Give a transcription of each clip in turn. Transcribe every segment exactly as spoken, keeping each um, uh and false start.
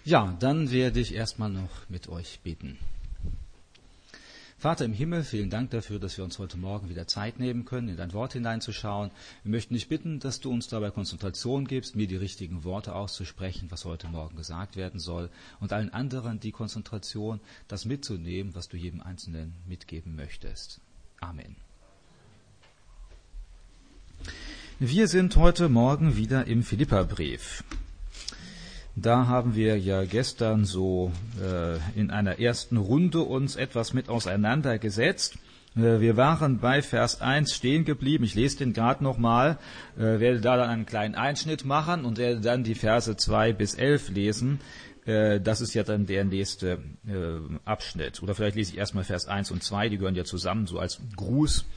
Ja, dann werde ich erstmal noch mit euch beten. Vater im Himmel, vielen Dank dafür, dass wir uns heute Morgen wieder Zeit nehmen können, in dein Wort hineinzuschauen. Wir möchten dich bitten, dass du uns dabei Konzentration gibst, mir die richtigen Worte auszusprechen, was heute Morgen gesagt werden soll, und allen anderen die Konzentration, das mitzunehmen, was du jedem Einzelnen mitgeben möchtest. Amen. Wir sind heute Morgen wieder im Philipperbrief. Da haben wir ja gestern so äh, in einer ersten Runde uns etwas mit auseinandergesetzt. Äh, wir waren bei Vers eins stehen geblieben. Ich lese den gerade nochmal, äh, werde da dann einen kleinen Einschnitt machen und werde dann die Verse zwei bis elf lesen. Äh, das ist ja dann der nächste äh, Abschnitt. Oder vielleicht lese ich erstmal Vers eins und zwei, die gehören ja zusammen, so als Gruß,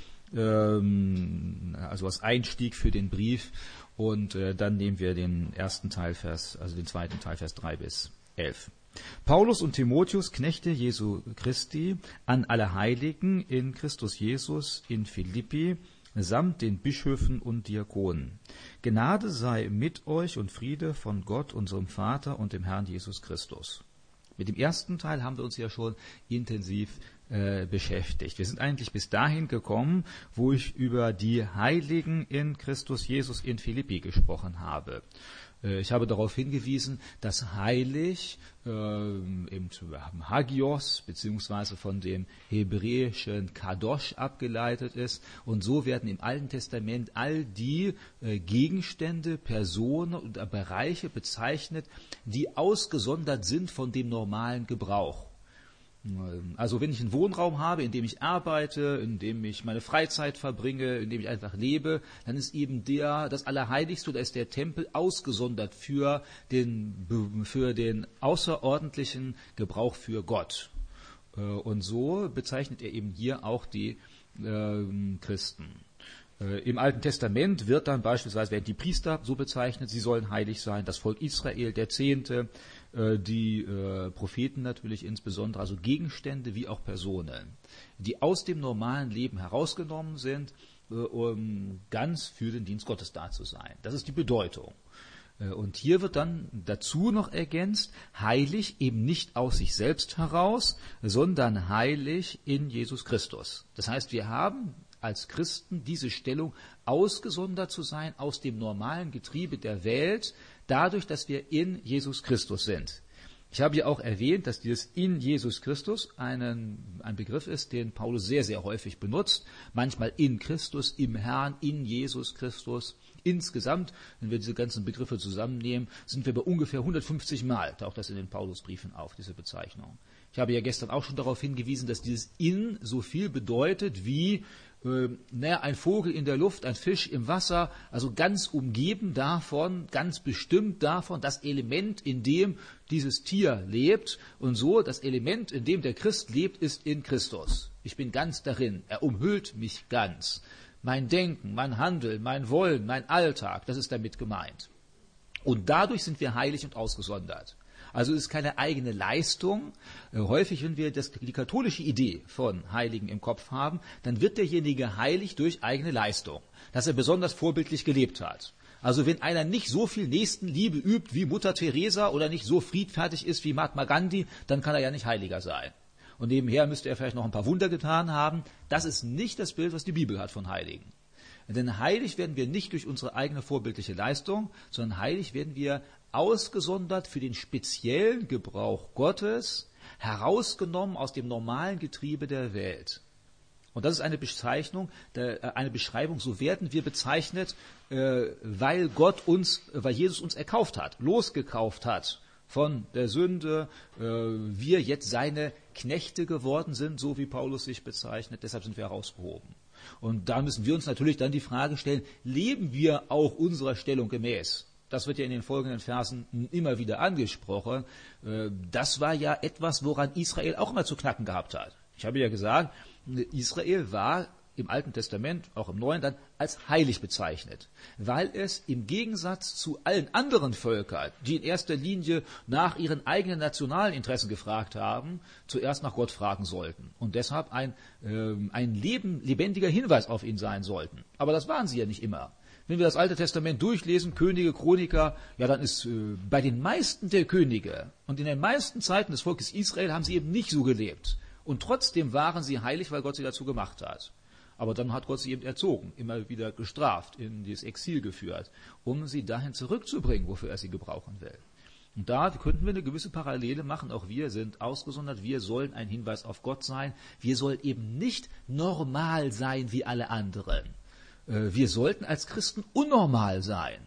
ähm, also als Einstieg für den Brief. Und äh, dann nehmen wir den ersten Teil, Vers, also den zweiten Teil, Vers drei bis elf. Paulus und Timotheus, Knechte Jesu Christi, an alle Heiligen in Christus Jesus in Philippi, samt den Bischöfen und Diakonen. Gnade sei mit euch und Friede von Gott, unserem Vater und dem Herrn Jesus Christus. Mit dem ersten Teil haben wir uns ja schon intensiv äh, beschäftigt. Wir sind eigentlich bis dahin gekommen, wo ich über die Heiligen in Christus Jesus in Philippi gesprochen habe. Äh, ich habe darauf hingewiesen, dass heilig äh, eben Hagios beziehungsweise von dem hebräischen Kadosh abgeleitet ist. Und so werden im Alten Testament all die äh, Gegenstände, Personen und Bereiche bezeichnet, die ausgesondert sind von dem normalen Gebrauch. Also wenn ich einen Wohnraum habe, in dem ich arbeite, in dem ich meine Freizeit verbringe, in dem ich einfach lebe, dann ist eben der, das Allerheiligste, da ist der Tempel ausgesondert für den, für den außerordentlichen Gebrauch für Gott. Und so bezeichnet er eben hier auch die äh, Christen. Im Alten Testament wird dann beispielsweise, werden die Priester so bezeichnet, sie sollen heilig sein, das Volk Israel, der Zehnte, die Propheten natürlich insbesondere, also Gegenstände wie auch Personen, die aus dem normalen Leben herausgenommen sind, um ganz für den Dienst Gottes da zu sein. Das ist die Bedeutung. Und hier wird dann dazu noch ergänzt, heilig eben nicht aus sich selbst heraus, sondern heilig in Jesus Christus. Das heißt, wir haben als Christen diese Stellung, ausgesondert zu sein aus dem normalen Getriebe der Welt, dadurch, dass wir in Jesus Christus sind. Ich habe ja auch erwähnt, dass dieses in Jesus Christus einen, ein Begriff ist, den Paulus sehr, sehr häufig benutzt. Manchmal in Christus, im Herrn, in Jesus Christus. Insgesamt, wenn wir diese ganzen Begriffe zusammennehmen, sind wir bei ungefähr hundertfünfzig Mal, taucht das in den Paulusbriefen auf, diese Bezeichnung. Ich habe ja gestern auch schon darauf hingewiesen, dass dieses in so viel bedeutet wie Äh, naja, ein Vogel in der Luft, ein Fisch im Wasser, also ganz umgeben davon, ganz bestimmt davon, das Element, in dem dieses Tier lebt. Und so, das Element, in dem der Christ lebt, ist in Christus. Ich bin ganz darin, er umhüllt mich ganz. Mein Denken, mein Handeln, mein Wollen, mein Alltag, das ist damit gemeint. Und dadurch sind wir heilig und ausgesondert. Also es ist keine eigene Leistung. Häufig, wenn wir das, die katholische Idee von Heiligen im Kopf haben, dann wird derjenige heilig durch eigene Leistung, dass er besonders vorbildlich gelebt hat. Also wenn einer nicht so viel Nächstenliebe übt wie Mutter Teresa oder nicht so friedfertig ist wie Mahatma Gandhi, dann kann er ja nicht Heiliger sein. Und nebenher müsste er vielleicht noch ein paar Wunder getan haben. Das ist nicht das Bild, was die Bibel hat von Heiligen. Denn heilig werden wir nicht durch unsere eigene vorbildliche Leistung, sondern heilig werden wir ausgesondert für den speziellen Gebrauch Gottes, herausgenommen aus dem normalen Getriebe der Welt. Und das ist eine Bezeichnung, eine Beschreibung, so werden wir bezeichnet, weil Gott uns, weil Jesus uns erkauft hat, losgekauft hat von der Sünde, wir jetzt seine Knechte geworden sind, so wie Paulus sich bezeichnet, deshalb sind wir herausgehoben. Und da müssen wir uns natürlich dann die Frage stellen, leben wir auch unserer Stellung gemäß? Das wird ja in den folgenden Versen immer wieder angesprochen. Das war ja etwas, woran Israel auch immer zu knacken gehabt hat. Ich habe ja gesagt, Israel war im Alten Testament, auch im Neuen dann, als heilig bezeichnet, weil es im Gegensatz zu allen anderen Völkern, die in erster Linie nach ihren eigenen nationalen Interessen gefragt haben, zuerst nach Gott fragen sollten und deshalb ein, äh, ein Leben, lebendiger Hinweis auf ihn sein sollten. Aber das waren sie ja nicht immer. Wenn wir das Alte Testament durchlesen, Könige, Chroniker, ja, dann ist äh, bei den meisten der Könige und in den meisten Zeiten des Volkes Israel haben sie eben nicht so gelebt. Und trotzdem waren sie heilig, weil Gott sie dazu gemacht hat. Aber dann hat Gott sie eben erzogen, immer wieder gestraft, in dieses Exil geführt, um sie dahin zurückzubringen, wofür er sie gebrauchen will. Und da könnten wir eine gewisse Parallele machen. Auch wir sind ausgesondert. Wir sollen ein Hinweis auf Gott sein. Wir sollen eben nicht normal sein wie alle anderen. Wir sollten als Christen unnormal sein.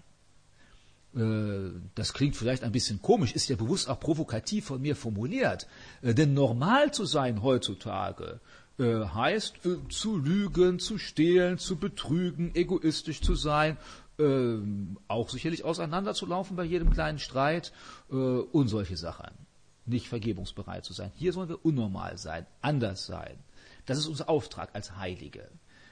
Das klingt vielleicht ein bisschen komisch, ist ja bewusst auch provokativ von mir formuliert. Denn normal zu sein heutzutage heißt, zu lügen, zu stehlen, zu betrügen, egoistisch zu sein, auch sicherlich auseinanderzulaufen bei jedem kleinen Streit und solche Sachen. Nicht vergebungsbereit zu sein. Hier sollen wir unnormal sein, anders sein. Das ist unser Auftrag als Heilige.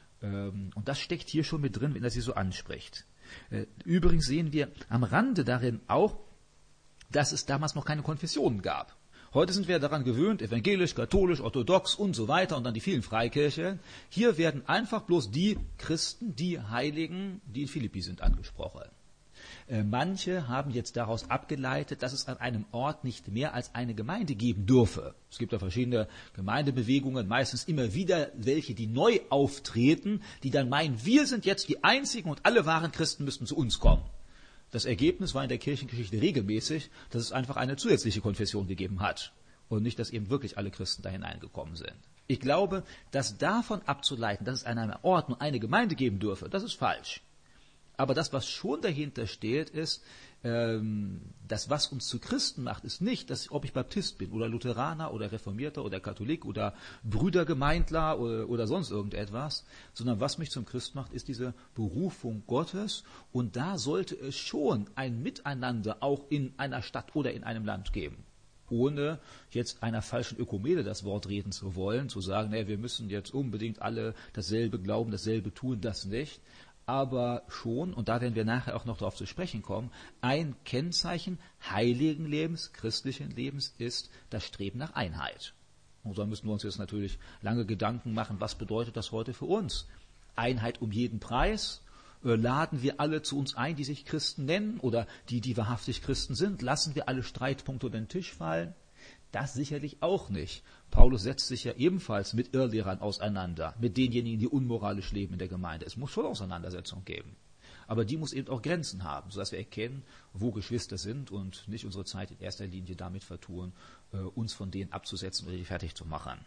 Und das steckt hier schon mit drin, wenn er sie so anspricht. Übrigens sehen wir am Rande darin auch, dass es damals noch keine Konfessionen gab. Heute sind wir daran gewöhnt, evangelisch, katholisch, orthodox und so weiter und dann die vielen Freikirchen. Hier werden einfach bloß die Christen, die Heiligen, die in Philippi sind, angesprochen. Äh, manche haben jetzt daraus abgeleitet, dass es an einem Ort nicht mehr als eine Gemeinde geben dürfe. Es gibt da verschiedene Gemeindebewegungen, meistens immer wieder welche, die neu auftreten, die dann meinen, wir sind jetzt die Einzigen und alle wahren Christen müssten zu uns kommen. Das Ergebnis war in der Kirchengeschichte regelmäßig, dass es einfach eine zusätzliche Konfession gegeben hat und nicht, dass eben wirklich alle Christen da hineingekommen sind. Ich glaube, dass davon abzuleiten, dass es an einem Ort nur eine Gemeinde geben dürfe, das ist falsch. Aber das, was schon dahinter steht, ist, ähm, das, was uns zu Christen macht, ist nicht, dass, ob ich Baptist bin oder Lutheraner oder Reformierter oder Katholik oder Brüdergemeindler oder, oder sonst irgendetwas, sondern was mich zum Christ macht, ist diese Berufung Gottes. Und da sollte es schon ein Miteinander auch in einer Stadt oder in einem Land geben. Ohne jetzt einer falschen Ökumene das Wort reden zu wollen, zu sagen, naja, wir müssen jetzt unbedingt alle dasselbe glauben, dasselbe tun, das nicht. Aber schon, und da werden wir nachher auch noch darauf zu sprechen kommen, ein Kennzeichen heiligen Lebens, christlichen Lebens ist das Streben nach Einheit. Und da müssen wir uns jetzt natürlich lange Gedanken machen, was bedeutet das heute für uns? Einheit um jeden Preis? Laden wir alle zu uns ein, die sich Christen nennen oder die, die wahrhaftig Christen sind? Lassen wir alle Streitpunkte unter den Tisch fallen? Das sicherlich auch nicht. Paulus setzt sich ja ebenfalls mit Irrlehrern auseinander, mit denjenigen, die unmoralisch leben in der Gemeinde. Es muss schon Auseinandersetzung geben. Aber die muss eben auch Grenzen haben, sodass wir erkennen, wo Geschwister sind und nicht unsere Zeit in erster Linie damit vertun, uns von denen abzusetzen oder die fertig zu machen.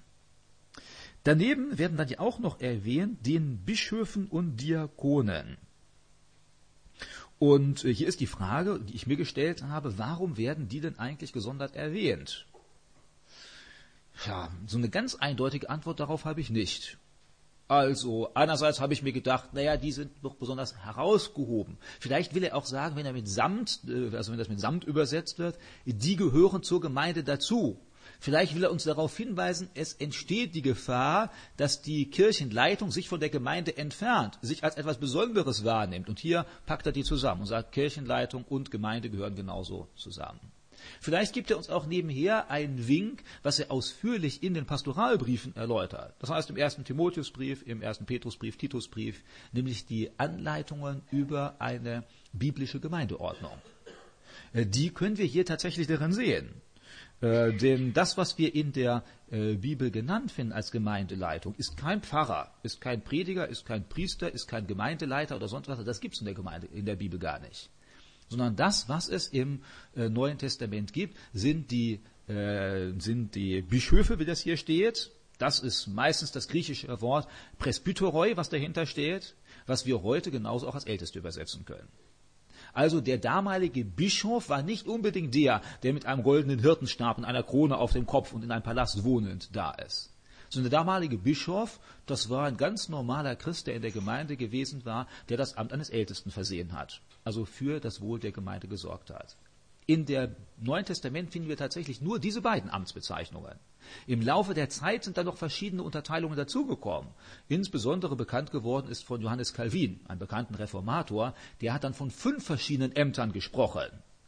Daneben werden dann ja auch noch erwähnt, den Bischöfen und Diakonen. Und hier ist die Frage, die ich mir gestellt habe, warum werden die denn eigentlich gesondert erwähnt? Ja, so eine ganz eindeutige Antwort darauf habe ich nicht. Also, einerseits habe ich mir gedacht, naja, die sind noch besonders herausgehoben. Vielleicht will er auch sagen, wenn er mit Samt, also wenn das mit Samt übersetzt wird, die gehören zur Gemeinde dazu. Vielleicht will er uns darauf hinweisen, es entsteht die Gefahr, dass die Kirchenleitung sich von der Gemeinde entfernt, sich als etwas Besonderes wahrnimmt. Und hier packt er die zusammen und sagt, Kirchenleitung und Gemeinde gehören genauso zusammen. Vielleicht gibt er uns auch nebenher einen Wink, was er ausführlich in den Pastoralbriefen erläutert. Das heißt im ersten Timotheusbrief, im ersten Petrusbrief, Titusbrief, nämlich die Anleitungen über eine biblische Gemeindeordnung. Die können wir hier tatsächlich darin sehen. Äh, denn das, was wir in der äh, Bibel genannt finden als Gemeindeleitung, ist kein Pfarrer, ist kein Prediger, ist kein Priester, ist kein Gemeindeleiter oder sonst was. Das gibt es in der Gemeinde, in der Bibel gar nicht. Sondern das, was es im äh, Neuen Testament gibt, sind die, äh, sind die Bischöfe, wie das hier steht. Das ist meistens das griechische Wort Presbyteroi, was dahinter steht, was wir heute genauso auch als Älteste übersetzen können. Also der damalige Bischof war nicht unbedingt der, der mit einem goldenen Hirtenstab und einer Krone auf dem Kopf und in einem Palast wohnend da ist. Sondern der damalige Bischof, das war ein ganz normaler Christ, der in der Gemeinde gewesen war, der das Amt eines Ältesten versehen hat. Also für das Wohl der Gemeinde gesorgt hat. In der Neuen Testament finden wir tatsächlich nur diese beiden Amtsbezeichnungen. Im Laufe der Zeit sind dann noch verschiedene Unterteilungen dazugekommen. Insbesondere bekannt geworden ist von Johannes Calvin, einem bekannten Reformator, der hat dann von fünf verschiedenen Ämtern gesprochen.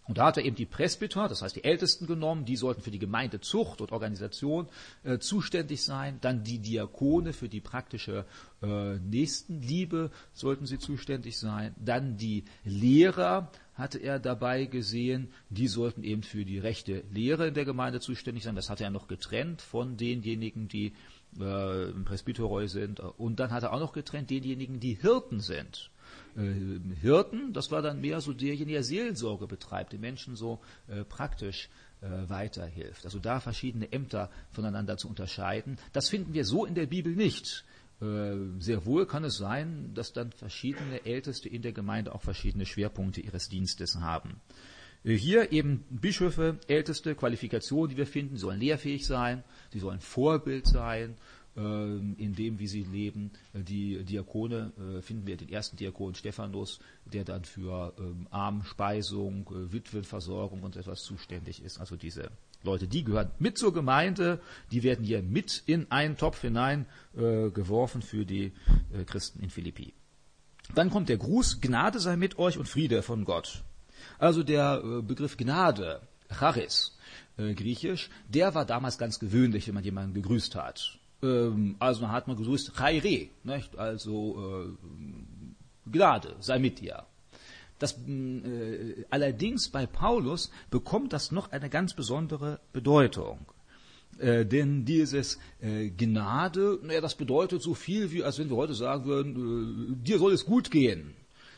Und da hat er eben die Presbyter, das heißt die Ältesten genommen, die sollten für die Gemeindezucht und Organisation äh, zuständig sein. Dann die Diakone für die praktische äh, Nächstenliebe sollten sie zuständig sein. Dann die Lehrer hatte er dabei gesehen, die sollten eben für die rechte Lehre in der Gemeinde zuständig sein. Das hatte er noch getrennt von denjenigen, die äh, im Presbyteroi sind. Und dann hat er auch noch getrennt denjenigen, die Hirten sind. Äh, Hirten, das war dann mehr so derjenige, der Seelsorge betreibt, den Menschen so äh, praktisch äh, weiterhilft. Also da verschiedene Ämter voneinander zu unterscheiden, das finden wir so in der Bibel nicht. Äh, sehr wohl kann es sein, dass dann verschiedene Älteste in der Gemeinde auch verschiedene Schwerpunkte ihres Dienstes haben. Äh, hier eben Bischöfe, Älteste, Qualifikationen, die wir finden, sie sollen lehrfähig sein, sie sollen Vorbild sein, in dem, wie sie leben. Die Diakone äh, finden wir den ersten Diakon Stephanus, der dann für ähm, Armenspeisung, äh, Witwenversorgung und etwas zuständig ist. Also diese Leute, die gehören mit zur Gemeinde, die werden hier mit in einen Topf hinein äh, geworfen für die äh, Christen in Philippi. Dann kommt der Gruß, Gnade sei mit euch und Friede von Gott. Also der äh, Begriff Gnade, Charis, äh, griechisch, der war damals ganz gewöhnlich, wenn man jemanden gegrüßt hat. Also dann hat man gegrüßt, Chaire, nicht? Also äh, Gnade sei mit dir. Das, äh, allerdings bei Paulus bekommt das noch eine ganz besondere Bedeutung. Äh, denn dieses äh, Gnade, naja, das bedeutet so viel, wie als wenn wir heute sagen würden, äh, dir soll es gut gehen.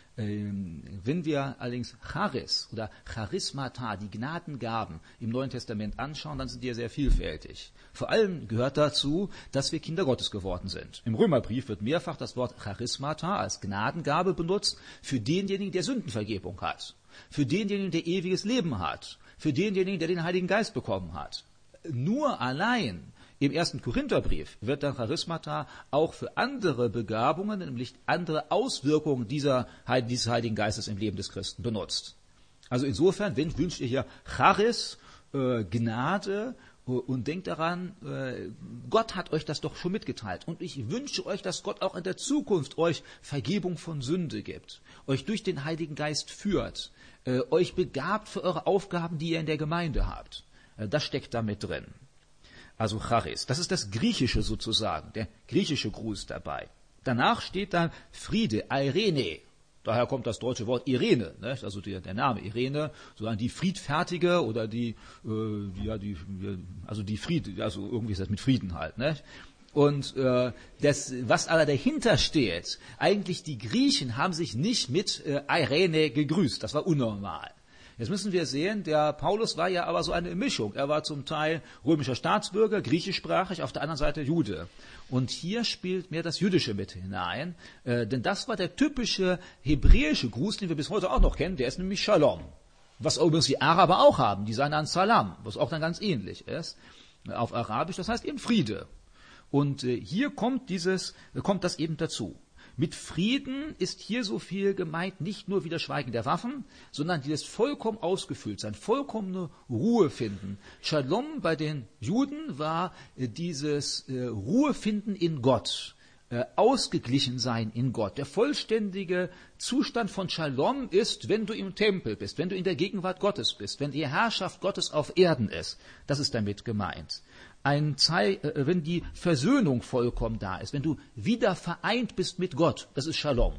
Wenn wir allerdings Charis oder Charismata, die Gnadengaben im Neuen Testament anschauen, dann sind die ja sehr vielfältig. Vor allem gehört dazu, dass wir Kinder Gottes geworden sind. Im Römerbrief wird mehrfach das Wort Charismata als Gnadengabe benutzt für denjenigen, der Sündenvergebung hat, für denjenigen, der ewiges Leben hat, für denjenigen, der den Heiligen Geist bekommen hat. Nur allein im ersten Korintherbrief wird dann Charismata auch für andere Begabungen, nämlich andere Auswirkungen dieser, dieses Heiligen Geistes im Leben des Christen benutzt. Also insofern, wenn wünscht ihr hier Charis, äh, Gnade, äh, und denkt daran, äh, Gott hat euch das doch schon mitgeteilt. Und ich wünsche euch, dass Gott auch in der Zukunft euch Vergebung von Sünde gibt, euch durch den Heiligen Geist führt, äh, euch begabt für eure Aufgaben, die ihr in der Gemeinde habt. Äh, das steckt da mit drin. Also Charis, das ist das Griechische sozusagen, der griechische Gruß dabei. Danach steht dann Friede, Eirene. Daher kommt das deutsche Wort Irene, nicht? Also der, der Name Irene, sozusagen die Friedfertige oder die, äh, ja, die, also die Fried, also irgendwie ist das mit Frieden halt, nicht? Und äh, das, was aber dahinter steht, eigentlich die Griechen haben sich nicht mit äh, Eirene gegrüßt, das war unnormal. Jetzt müssen wir sehen, der Paulus war ja aber so eine Mischung. Er war zum Teil römischer Staatsbürger, griechischsprachig, auf der anderen Seite Jude. Und hier spielt mehr das Jüdische mit hinein, äh, denn das war der typische hebräische Gruß, den wir bis heute auch noch kennen, der ist nämlich Shalom. Was übrigens die Araber auch haben, die sagen dann Salam, was auch dann ganz ähnlich ist, auf Arabisch, das heißt eben Friede. Und äh, hier kommt dieses, kommt das eben dazu. Mit Frieden ist hier so viel gemeint, nicht nur wie das Schweigen der Waffen, sondern dieses vollkommen ausgefüllt sein, vollkommene Ruhe finden. Shalom bei den Juden war äh, dieses äh, Ruhe finden in Gott, äh, ausgeglichen sein in Gott. Der vollständige Zustand von Shalom ist, wenn du im Tempel bist, wenn du in der Gegenwart Gottes bist, wenn die Herrschaft Gottes auf Erden ist. Das ist damit gemeint. Ein Zei- äh, wenn die Versöhnung vollkommen da ist, wenn du wieder vereint bist mit Gott, das ist Shalom.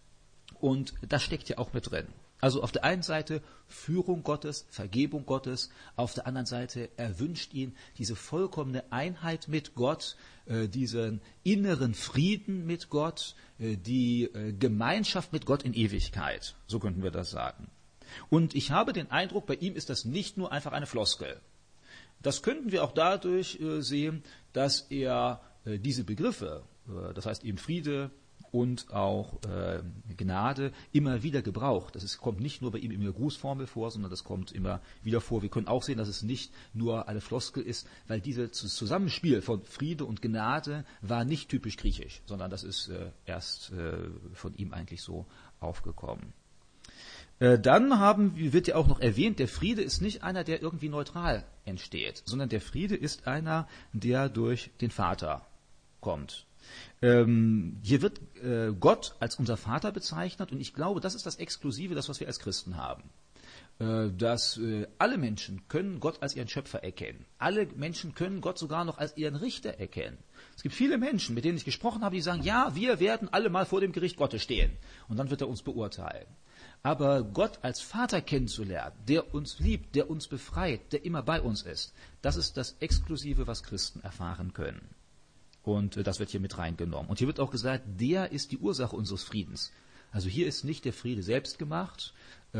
Und das steckt ja auch mit drin. Also auf der einen Seite Führung Gottes, Vergebung Gottes, auf der anderen Seite er wünscht ihn diese vollkommene Einheit mit Gott, äh, diesen inneren Frieden mit Gott, äh, die äh, Gemeinschaft mit Gott in Ewigkeit, so könnten wir das sagen. Und ich habe den Eindruck, bei ihm ist das nicht nur einfach eine Floskel. Das könnten wir auch dadurch äh, sehen, dass er äh, diese Begriffe, äh, das heißt eben Friede und auch äh, Gnade, immer wieder gebraucht. Das ist, kommt nicht nur bei ihm in der Grußformel vor, sondern das kommt immer wieder vor. Wir können auch sehen, dass es nicht nur eine Floskel ist, weil dieses Zusammenspiel von Friede und Gnade war nicht typisch griechisch, sondern das ist äh, erst äh, von ihm eigentlich so aufgekommen. Dann haben, wird ja auch noch erwähnt, der Friede ist nicht einer, der irgendwie neutral entsteht, sondern der Friede ist einer, der durch den Vater kommt. Ähm, hier wird äh, Gott als unser Vater bezeichnet und ich glaube, das ist das Exklusive, das, was wir als Christen haben. dass alle Menschen können Gott als ihren Schöpfer erkennen. Alle Menschen können Gott sogar noch als ihren Richter erkennen. Es gibt viele Menschen, mit denen ich gesprochen habe, die sagen, ja, wir werden alle mal vor dem Gericht Gottes stehen und dann wird er uns beurteilen. Aber Gott als Vater kennenzulernen, der uns liebt, der uns befreit, der immer bei uns ist, das ist das Exklusive, was Christen erfahren können. Und das wird hier mit reingenommen. Und hier wird auch gesagt, der ist die Ursache unseres Friedens. Also hier ist nicht der Friede selbst gemacht,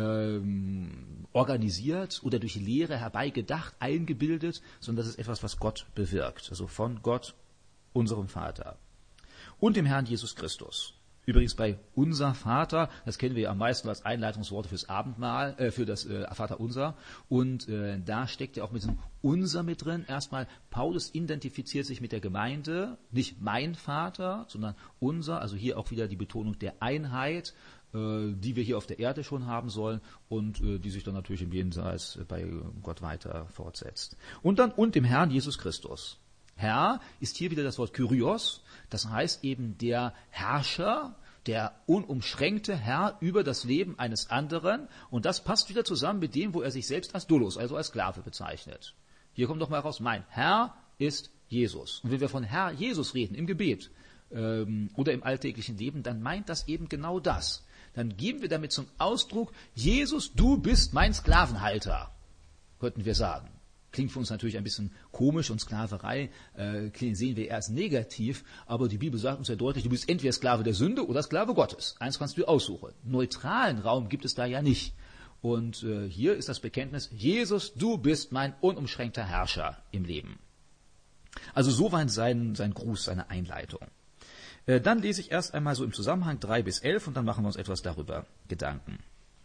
ähm, organisiert oder durch Lehre herbeigedacht, eingebildet, sondern das ist etwas, was Gott bewirkt. Also von Gott, unserem Vater. Und dem Herrn Jesus Christus. Übrigens bei unser Vater, das kennen wir ja am meisten als Einleitungsworte fürs Abendmahl, äh, für das äh, Vater unser. Und äh, da steckt ja auch mit diesem unser mit drin. Erstmal, Paulus identifiziert sich mit der Gemeinde, nicht mein Vater, sondern unser. Also hier auch wieder die Betonung der Einheit, äh, die wir hier auf der Erde schon haben sollen und äh, die sich dann natürlich im Jenseits bei Gott weiter fortsetzt. Und dann und dem Herrn Jesus Christus. Herr ist hier wieder das Wort Kyrios, das heißt eben der Herrscher, der unumschränkte Herr über das Leben eines anderen. Und das passt wieder zusammen mit dem, wo er sich selbst als Doulos, also als Sklave bezeichnet. Hier kommt doch mal raus, mein Herr ist Jesus. Und wenn wir von Herr Jesus reden im Gebet ähm, oder im alltäglichen Leben, dann meint das eben genau das. Dann geben wir damit zum Ausdruck, Jesus, du bist mein Sklavenhalter, könnten wir sagen. Klingt für uns natürlich ein bisschen komisch und Sklaverei äh, sehen wir erst negativ, aber die Bibel sagt uns ja deutlich, du bist entweder Sklave der Sünde oder Sklave Gottes. Eins kannst du aussuchen. Neutralen Raum gibt es da ja nicht. Und äh, hier ist das Bekenntnis, Jesus, du bist mein unumschränkter Herrscher im Leben. Also so war sein, sein Gruß, seine Einleitung. Äh, dann lese ich erst einmal so im Zusammenhang drei bis elf und dann machen wir uns etwas darüber Gedanken.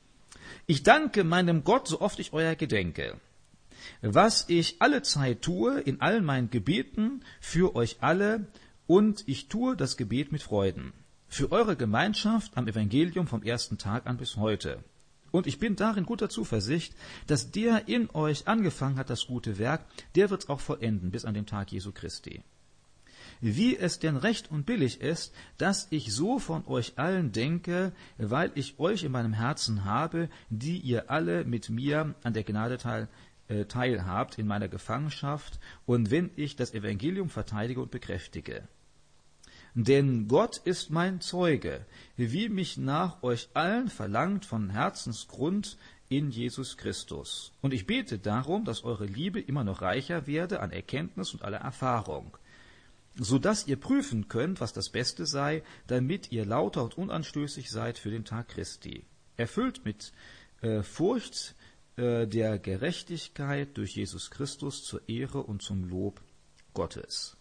Ich danke meinem Gott, so oft ich euer gedenke, was ich alle Zeit tue, in allen meinen Gebeten, für euch alle, und ich tue das Gebet mit Freuden, für eure Gemeinschaft am Evangelium vom ersten Tag an bis heute. Und ich bin darin guter Zuversicht, dass der in euch angefangen hat, das gute Werk, der wird es auch vollenden, bis an den Tag Jesu Christi. Wie es denn recht und billig ist, dass ich so von euch allen denke, weil ich euch in meinem Herzen habe, die ihr alle mit mir an der Gnade teil teilhabt in meiner Gefangenschaft und wenn ich das Evangelium verteidige und bekräftige. Denn Gott ist mein Zeuge, wie mich nach euch allen verlangt von Herzensgrund in Jesus Christus. Und ich bete darum, dass eure Liebe immer noch reicher werde an Erkenntnis und aller Erfahrung, so dass ihr prüfen könnt, was das Beste sei, damit ihr lauter und unanstößig seid für den Tag Christi, erfüllt mit äh, Furcht der Gerechtigkeit durch Jesus Christus zur Ehre und zum Lob Gottes.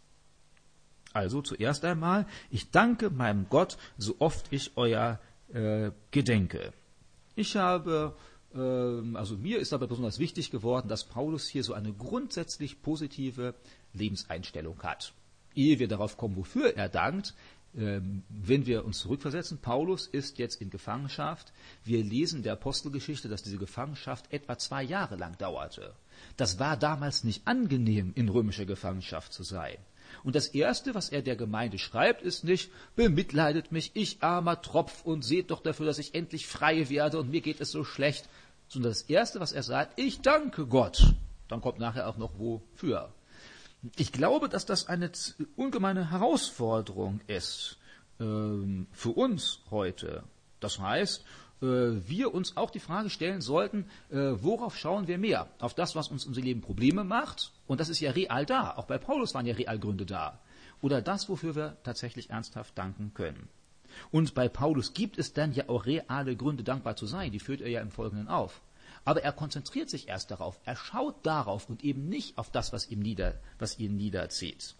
Also zuerst einmal, ich danke meinem Gott, so oft ich euer äh, gedenke. Ich habe, äh, also mir ist aber besonders wichtig geworden, dass Paulus hier so eine grundsätzlich positive Lebenseinstellung hat. Ehe wir darauf kommen, wofür er dankt, wenn wir uns zurückversetzen, Paulus ist jetzt in Gefangenschaft. Wir lesen in der Apostelgeschichte, dass diese Gefangenschaft etwa zwei Jahre lang dauerte. Das war damals nicht angenehm, in römischer Gefangenschaft zu sein. Und das Erste, was er der Gemeinde schreibt, ist nicht, bemitleidet mich, ich armer Tropf, und seht doch dafür, dass ich endlich frei werde und mir geht es so schlecht. Sondern das Erste, was er sagt, ich danke Gott. Dann kommt nachher auch noch wofür. Ich glaube, dass das eine ungemeine Herausforderung ist ähm, für uns heute. Das heißt, äh, wir uns auch die Frage stellen sollten, äh, worauf schauen wir mehr? Auf das, was uns unser Leben Probleme macht? Und das ist ja real da. Auch bei Paulus waren ja real Gründe da. Oder das, wofür wir tatsächlich ernsthaft danken können. Und bei Paulus gibt es dann ja auch reale Gründe, dankbar zu sein. Die führt er ja im Folgenden auf. Aber er konzentriert sich erst darauf, er schaut darauf und eben nicht auf das, was ihm nieder, was ihn niederzieht.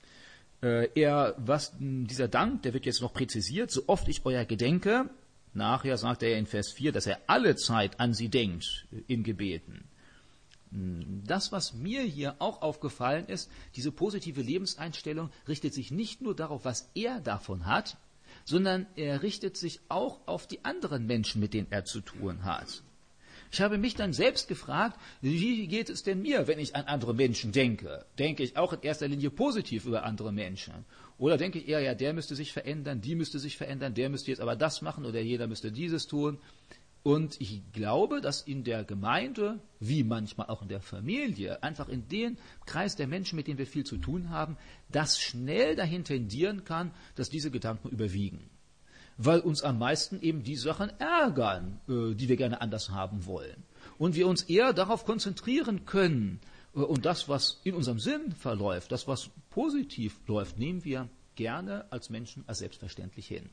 Äh, er, was dieser Dank, der wird jetzt noch präzisiert, so oft ich euer gedenke, nachher sagt er in Vers vier, dass er alle Zeit an sie denkt in Gebeten. Das, was mir hier auch aufgefallen ist, diese positive Lebenseinstellung richtet sich nicht nur darauf, was er davon hat, sondern er richtet sich auch auf die anderen Menschen, mit denen er zu tun hat. Ich habe mich dann selbst gefragt, wie geht es denn mir, wenn ich an andere Menschen denke? Denke ich auch in erster Linie positiv über andere Menschen? Oder denke ich eher, ja, der müsste sich verändern, die müsste sich verändern, der müsste jetzt aber das machen oder jeder müsste dieses tun? Und ich glaube, dass in der Gemeinde, wie manchmal auch in der Familie, einfach in dem Kreis der Menschen, mit denen wir viel zu tun haben, das schnell dahin tendieren kann, dass diese Gedanken überwiegen. Weil uns am meisten eben die Sachen ärgern, die wir gerne anders haben wollen. Und wir uns eher darauf konzentrieren können. Und das, was in unserem Sinn verläuft, das, was positiv läuft, nehmen wir gerne als Menschen als selbstverständlich hin.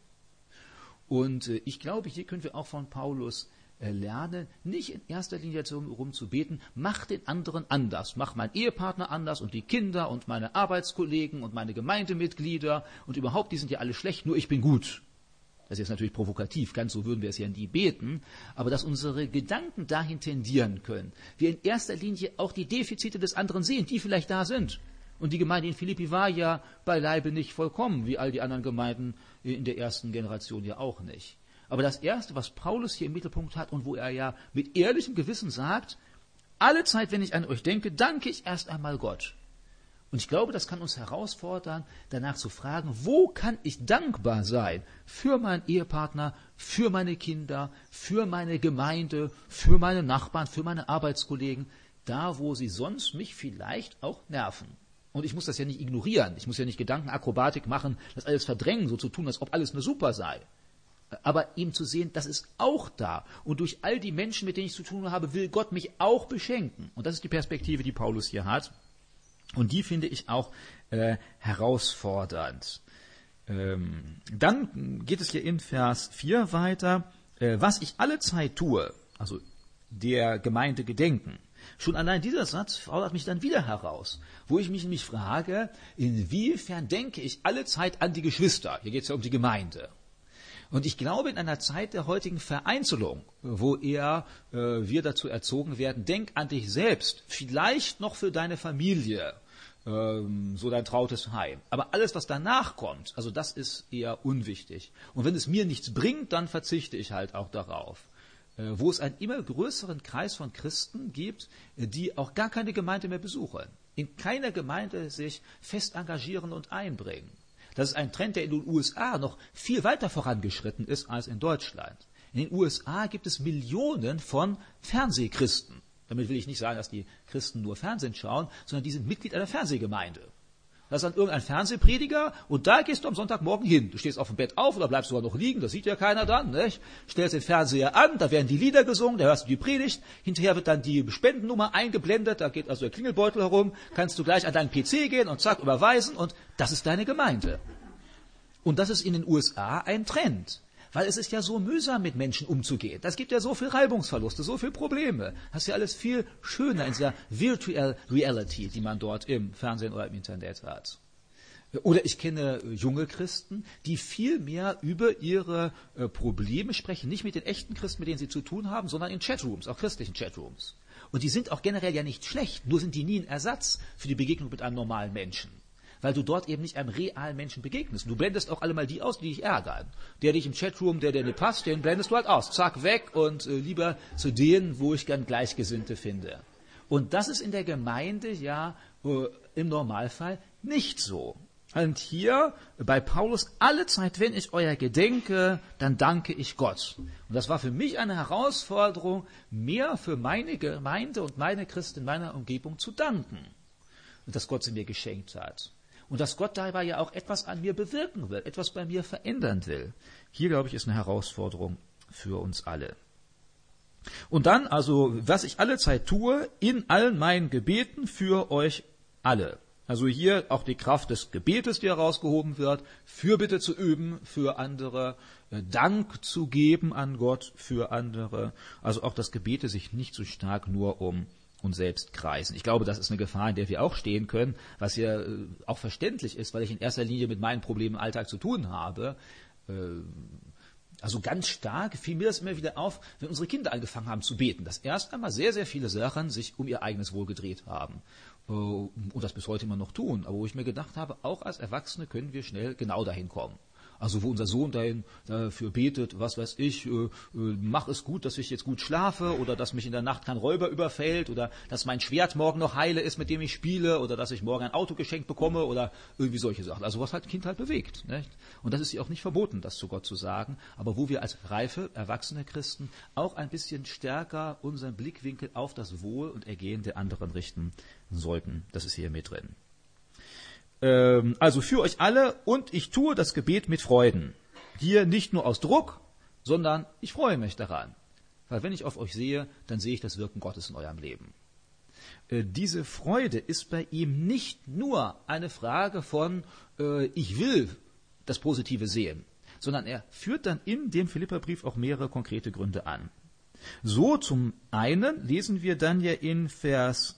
Und äh, ich glaube, hier können wir auch von Paulus äh, lernen, nicht in erster Linie darum zu beten, mach den anderen anders, mach meinen Ehepartner anders und die Kinder und meine Arbeitskollegen und meine Gemeindemitglieder und überhaupt, die sind ja alle schlecht, nur ich bin gut. Das ist jetzt natürlich provokativ, ganz so würden wir es ja nie beten, aber dass unsere Gedanken dahin tendieren können, wir in erster Linie auch die Defizite des anderen sehen, die vielleicht da sind. Und die Gemeinde in Philippi war ja beileibe nicht vollkommen, wie all die anderen Gemeinden in der ersten Generation ja auch nicht. Aber das Erste, was Paulus hier im Mittelpunkt hat und wo er ja mit ehrlichem Gewissen sagt, alle Zeit, wenn ich an euch denke, danke ich erst einmal Gott. Und ich glaube, das kann uns herausfordern, danach zu fragen, wo kann ich dankbar sein für meinen Ehepartner, für meine Kinder, für meine Gemeinde, für meine Nachbarn, für meine Arbeitskollegen, da wo sie sonst mich vielleicht auch nerven. Und ich muss das ja nicht ignorieren, ich muss ja nicht Gedankenakrobatik machen, das alles verdrängen, so zu tun, als ob alles nur super sei. Aber eben zu sehen, das ist auch da. Und durch all die Menschen, mit denen ich zu tun habe, will Gott mich auch beschenken. Und das ist die Perspektive, die Paulus hier hat. Und die finde ich auch äh, herausfordernd. Ähm, dann geht es hier in Vers vier weiter. Äh, was ich alle Zeit tue, also der Gemeinde gedenken. Schon allein dieser Satz fordert mich dann wieder heraus, wo ich mich nämlich frage, inwiefern denke ich alle Zeit an die Geschwister? Hier geht es ja um die Gemeinde. Und ich glaube, in einer Zeit der heutigen Vereinzelung, wo eher äh, wir dazu erzogen werden, denk an dich selbst, vielleicht noch für deine Familie, ähm, so dein trautes Heim. Aber alles, was danach kommt, also das ist eher unwichtig. Und wenn es mir nichts bringt, dann verzichte ich halt auch darauf. Wo es einen immer größeren Kreis von Christen gibt, die auch gar keine Gemeinde mehr besuchen, in keiner Gemeinde sich fest engagieren und einbringen. Das ist ein Trend, der in den U S A noch viel weiter vorangeschritten ist als in Deutschland. In den U S A gibt es Millionen von Fernsehchristen. Damit will ich nicht sagen, dass die Christen nur Fernsehen schauen, sondern die sind Mitglied einer Fernsehgemeinde. Da ist dann irgendein Fernsehprediger und da gehst du am Sonntagmorgen hin. Du stehst auf dem Bett auf oder bleibst sogar noch liegen, das sieht ja keiner dann. Nicht? Stellst den Fernseher an, da werden die Lieder gesungen, da hörst du die Predigt. Hinterher wird dann die Spendennummer eingeblendet, da geht also der Klingelbeutel herum. Kannst du gleich an deinen P C gehen und zack, überweisen und das ist deine Gemeinde. Und das ist in den U S A ein Trend. Weil es ist ja so mühsam, mit Menschen umzugehen. Das gibt ja so viel Reibungsverluste, so viele Probleme. Das ist ja alles viel schöner in dieser Virtual Reality, die man dort im Fernsehen oder im Internet hat. Oder ich kenne junge Christen, die viel mehr über ihre äh, Probleme sprechen, nicht mit den echten Christen, mit denen sie zu tun haben, sondern in Chatrooms, auch christlichen Chatrooms. Und die sind auch generell ja nicht schlecht, nur sind die nie ein Ersatz für die Begegnung mit einem normalen Menschen. Weil du dort eben nicht einem realen Menschen begegnest. Du blendest auch alle mal die aus, die dich ärgern. Der dich im Chatroom, der dir nicht passt, den blendest du halt aus. Zack, weg und äh, lieber zu denen, wo ich gern Gleichgesinnte finde. Und das ist in der Gemeinde ja äh, im Normalfall nicht so. Und hier bei Paulus, alle Zeit, wenn ich euer gedenke, dann danke ich Gott. Und das war für mich eine Herausforderung, mehr für meine Gemeinde und meine Christen in meiner Umgebung zu danken. Und dass Gott sie mir geschenkt hat. Und dass Gott dabei ja auch etwas an mir bewirken will, etwas bei mir verändern will. Hier, glaube ich, ist eine Herausforderung für uns alle. Und dann, also, was ich alle Zeit tue, in allen meinen Gebeten für euch alle. Also hier auch die Kraft des Gebetes, die herausgehoben wird, Fürbitte zu üben für andere, Dank zu geben an Gott für andere. Also auch das Gebete sich nicht so stark nur um und selbst kreisen. Ich glaube, das ist eine Gefahr, in der wir auch stehen können, was ja äh, auch verständlich ist, weil ich in erster Linie mit meinen Problemen im Alltag zu tun habe. Äh, also ganz stark fiel mir das immer wieder auf, wenn unsere Kinder angefangen haben zu beten, dass erst einmal sehr, sehr viele Sachen sich um ihr eigenes Wohl gedreht haben. Äh, und das bis heute immer noch tun. Aber wo ich mir gedacht habe, auch als Erwachsene können wir schnell genau dahin kommen. Also wo unser Sohn dahin, dafür betet, was weiß ich, äh, äh, mach es gut, dass ich jetzt gut schlafe oder dass mich in der Nacht kein Räuber überfällt oder dass mein Schwert morgen noch heile ist, mit dem ich spiele oder dass ich morgen ein Auto geschenkt bekomme oder irgendwie solche Sachen. Also was halt ein Kind halt bewegt. Nicht? Und das ist ihr auch nicht verboten, das zu Gott zu sagen, aber wo wir als reife, erwachsene Christen auch ein bisschen stärker unseren Blickwinkel auf das Wohl und Ergehen der anderen richten sollten. Das ist hier mit drin. Also für euch alle, und ich tue das Gebet mit Freuden. Hier nicht nur aus Druck, sondern ich freue mich daran. Weil wenn ich auf euch sehe, dann sehe ich das Wirken Gottes in eurem Leben. Diese Freude ist bei ihm nicht nur eine Frage von, äh, ich will das Positive sehen, sondern er führt dann in dem Philipperbrief auch mehrere konkrete Gründe an. So zum einen lesen wir dann ja in Vers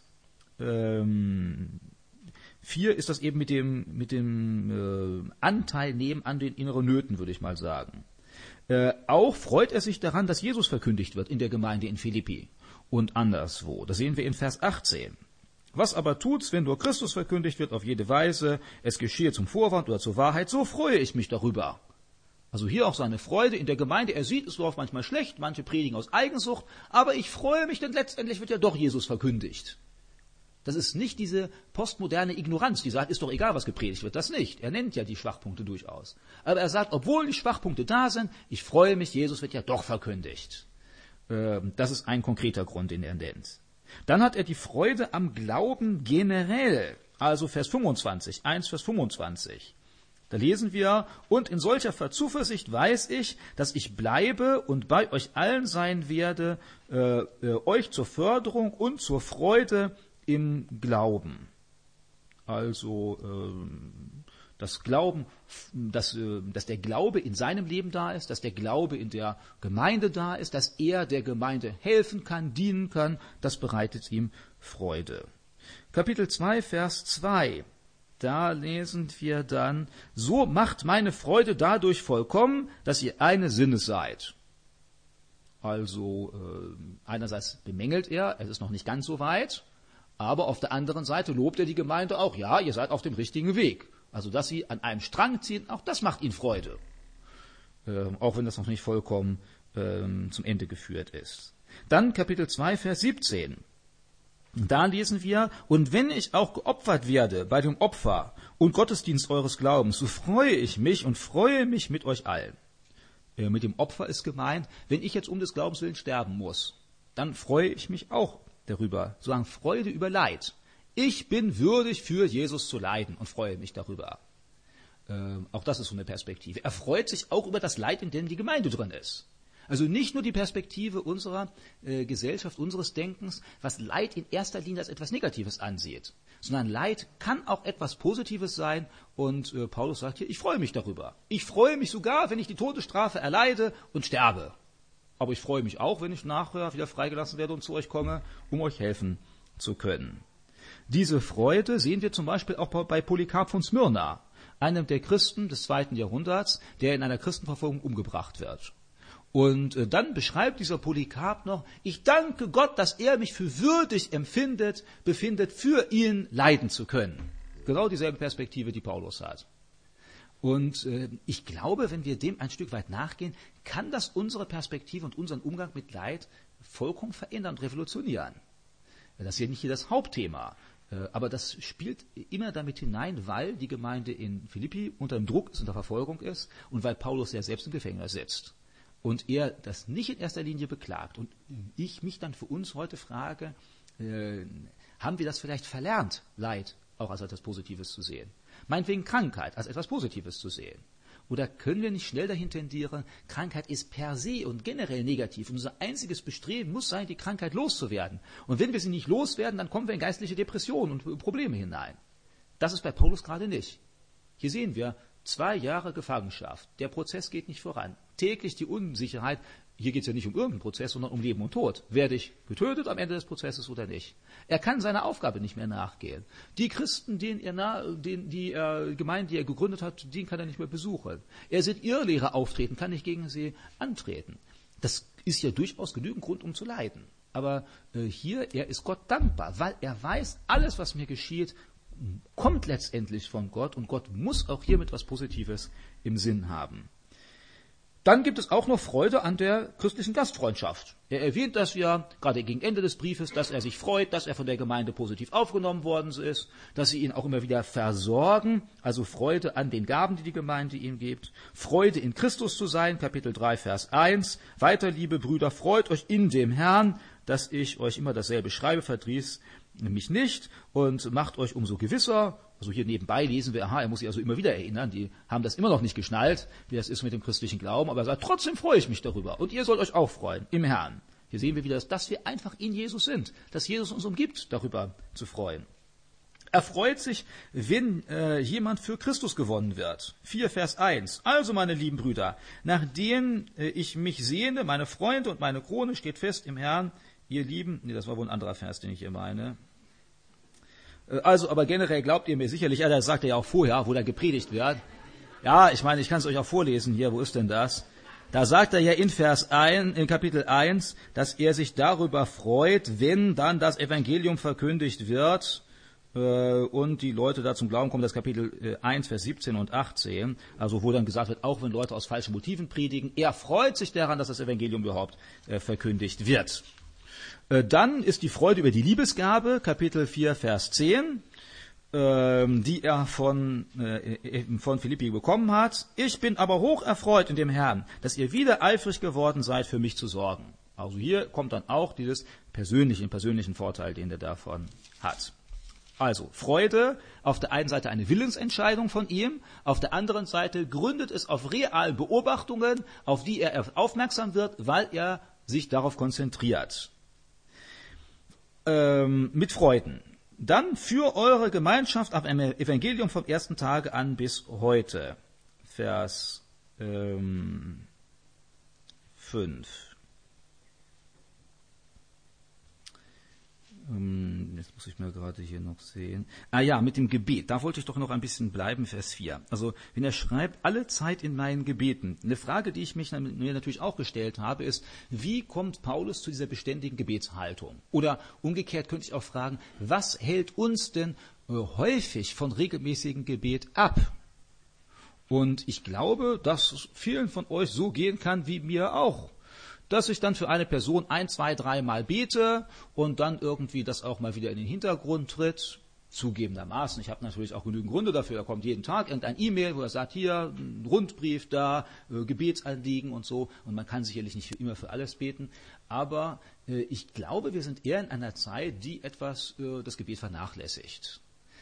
ähm, vier ist das eben mit dem, mit dem äh, Anteil nehmen an den inneren Nöten, würde ich mal sagen. Äh, auch freut er sich daran, dass Jesus verkündigt wird in der Gemeinde in Philippi und anderswo. Das sehen wir in Vers achtzehn. Was aber tut's, wenn nur Christus verkündigt wird auf jede Weise, es geschehe zum Vorwand oder zur Wahrheit, so freue ich mich darüber. Also hier auch seine Freude in der Gemeinde. Er sieht, es läuft manchmal schlecht, manche predigen aus Eigensucht, aber ich freue mich, denn letztendlich wird ja doch Jesus verkündigt. Das ist nicht diese postmoderne Ignoranz, die sagt, ist doch egal, was gepredigt wird. Das nicht. Er nennt ja die Schwachpunkte durchaus. Aber er sagt, obwohl die Schwachpunkte da sind, ich freue mich, Jesus wird ja doch verkündigt. Das ist ein konkreter Grund, den er nennt. Dann hat er die Freude am Glauben generell. Also Vers fünfundzwanzig, eins Vers fünfundzwanzig. Da lesen wir, und in solcher Zuversicht weiß ich, dass ich bleibe und bei euch allen sein werde, äh, äh, euch zur Förderung und zur Freude im Glauben. Also äh, das Glauben, dass, äh, dass der Glaube in seinem Leben da ist, dass der Glaube in der Gemeinde da ist, dass er der Gemeinde helfen kann, dienen kann, das bereitet ihm Freude. Kapitel zwei, Vers zwei. Da lesen wir dann, so macht meine Freude dadurch vollkommen, dass ihr eine Sinnes seid. Also äh, einerseits bemängelt er, es ist noch nicht ganz so weit, aber auf der anderen Seite lobt er die Gemeinde auch, ja, ihr seid auf dem richtigen Weg. Also dass sie an einem Strang ziehen, auch das macht ihnen Freude. Äh, auch wenn das noch nicht vollkommen äh, zum Ende geführt ist. Dann Kapitel zwei, Vers siebzehn. Da lesen wir, und wenn ich auch geopfert werde bei dem Opfer und Gottesdienst eures Glaubens, so freue ich mich und freue mich mit euch allen. Äh, mit dem Opfer ist gemeint, wenn ich jetzt um des Glaubens willen sterben muss, dann freue ich mich auch darüber, sozusagen Freude über Leid. Ich bin würdig, für Jesus zu leiden und freue mich darüber. Äh, auch das ist so eine Perspektive. Er freut sich auch über das Leid, in dem die Gemeinde drin ist. Also nicht nur die Perspektive unserer äh, Gesellschaft, unseres Denkens, was Leid in erster Linie als etwas Negatives ansieht, sondern Leid kann auch etwas Positives sein und äh, Paulus sagt hier, ich freue mich darüber. Ich freue mich sogar, wenn ich die Todesstrafe erleide und sterbe. Aber ich freue mich auch, wenn ich nachher wieder freigelassen werde und zu euch komme, um euch helfen zu können. Diese Freude sehen wir zum Beispiel auch bei Polycarp von Smyrna, einem der Christen des zweiten Jahrhunderts, der in einer Christenverfolgung umgebracht wird. Und äh, dann beschreibt dieser Polycarp noch, ich danke Gott, dass er mich für würdig empfindet, befindet, für ihn leiden zu können. Genau dieselbe Perspektive, die Paulus hat. Und äh, ich glaube, wenn wir dem ein Stück weit nachgehen, kann das unsere Perspektive und unseren Umgang mit Leid vollkommen verändern und revolutionieren. Das ist ja nicht hier das Hauptthema, äh, aber das spielt immer damit hinein, weil die Gemeinde in Philippi unter dem Druck ist, unter Verfolgung ist und weil Paulus ja selbst im Gefängnis sitzt. Und er das nicht in erster Linie beklagt. Und ich mich dann für uns heute frage, äh, haben wir das vielleicht verlernt, Leid auch als etwas Positives zu sehen? Meinetwegen Krankheit als etwas Positives zu sehen. Oder können wir nicht schnell dahin tendieren, Krankheit ist per se und generell negativ. Und unser einziges Bestreben muss sein, die Krankheit loszuwerden. Und wenn wir sie nicht loswerden, dann kommen wir in geistliche Depressionen und Probleme hinein. Das ist bei Paulus gerade nicht. Hier sehen wir, zwei Jahre Gefangenschaft. Der Prozess geht nicht voran. Täglich die Unsicherheit. Hier geht es ja nicht um irgendeinen Prozess, sondern um Leben und Tod. Werde ich getötet am Ende des Prozesses oder nicht? Er kann seiner Aufgabe nicht mehr nachgehen. Die Christen, denen er nah, den, die äh, Gemeinde, die er gegründet hat, den kann er nicht mehr besuchen. Er sieht Irrlehrer auftreten, kann nicht gegen sie antreten. Das ist ja durchaus genügend Grund, um zu leiden. Aber äh, hier, er ist Gott dankbar, weil er weiß, alles, was mir geschieht, kommt letztendlich von Gott und Gott muss auch hiermit was Positives im Sinn haben. Dann gibt es auch noch Freude an der christlichen Gastfreundschaft. Er erwähnt das ja gerade gegen Ende des Briefes, dass er sich freut, dass er von der Gemeinde positiv aufgenommen worden ist, dass sie ihn auch immer wieder versorgen, also Freude an den Gaben, die die Gemeinde ihm gibt. Freude in Christus zu sein, Kapitel drei, Vers eins. Weiter, liebe Brüder, freut euch in dem Herrn, dass ich euch immer dasselbe schreibe, verdrieß mich nicht und macht euch umso gewisser. Also hier nebenbei lesen wir, aha, er muss sich also immer wieder erinnern, die haben das immer noch nicht geschnallt, wie das ist mit dem christlichen Glauben, aber er sagt, trotzdem freue ich mich darüber und ihr sollt euch auch freuen im Herrn. Hier sehen wir wieder, dass wir einfach in Jesus sind, dass Jesus uns umgibt, darüber zu freuen. Er freut sich, wenn äh, jemand für Christus gewonnen wird. vier Vers eins. Also, meine lieben Brüder, nachdem äh, ich mich sehne, meine Freunde und meine Krone steht fest im Herrn, ihr Lieben, nee, das war wohl ein anderer Vers, den ich hier meine. Also, aber generell glaubt ihr mir sicherlich, ja, das sagt er ja auch vorher, wo da gepredigt wird. Ja, ich meine, ich kann es euch auch vorlesen hier, wo ist denn das? Da sagt er ja in Vers eins, in Kapitel eins, dass er sich darüber freut, wenn dann das Evangelium verkündigt wird äh, und die Leute da zum Glauben kommen, das Kapitel äh, eins, Vers siebzehn und achtzehn, also wo dann gesagt wird, auch wenn Leute aus falschen Motiven predigen, er freut sich daran, dass das Evangelium überhaupt äh, verkündigt wird. Dann ist die Freude über die Liebesgabe, Kapitel vier, Vers zehn, die er von, von Philippi bekommen hat. Ich bin aber hoch erfreut in dem Herrn, dass ihr wieder eifrig geworden seid, für mich zu sorgen. Also hier kommt dann auch dieses persönliche, persönlichen Vorteil, den er davon hat. Also Freude, auf der einen Seite eine Willensentscheidung von ihm, auf der anderen Seite gründet es auf realen Beobachtungen, auf die er aufmerksam wird, weil er sich darauf konzentriert. Ähm, mit Freuden. Dann für eure Gemeinschaft ab dem Evangelium vom ersten Tage an bis heute. Vers ähm, fünf. Ähm, jetzt muss ich mir gerade hier noch sehen. Ah ja, mit dem Gebet. Da wollte ich doch noch ein bisschen bleiben, Vers vier. Also, wenn er schreibt, alle Zeit in meinen Gebeten. Eine Frage, die ich mich mir natürlich auch gestellt habe, ist, wie kommt Paulus zu dieser beständigen Gebetshaltung? Oder umgekehrt könnte ich auch fragen, was hält uns denn äh, häufig von regelmäßigem Gebet ab? Und ich glaube, dass es vielen von euch so gehen kann wie mir auch. Dass ich dann für eine Person ein, zwei, dreimal bete und dann irgendwie das auch mal wieder in den Hintergrund tritt. Zugegebenermaßen, ich habe natürlich auch genügend Gründe dafür, da kommt jeden Tag irgendein E-Mail, wo er sagt, hier, ein Rundbrief da, äh, Gebetsanliegen und so. Und man kann sicherlich nicht für immer für alles beten. Aber äh, ich glaube, wir sind eher in einer Zeit, die etwas äh, das Gebet vernachlässigt.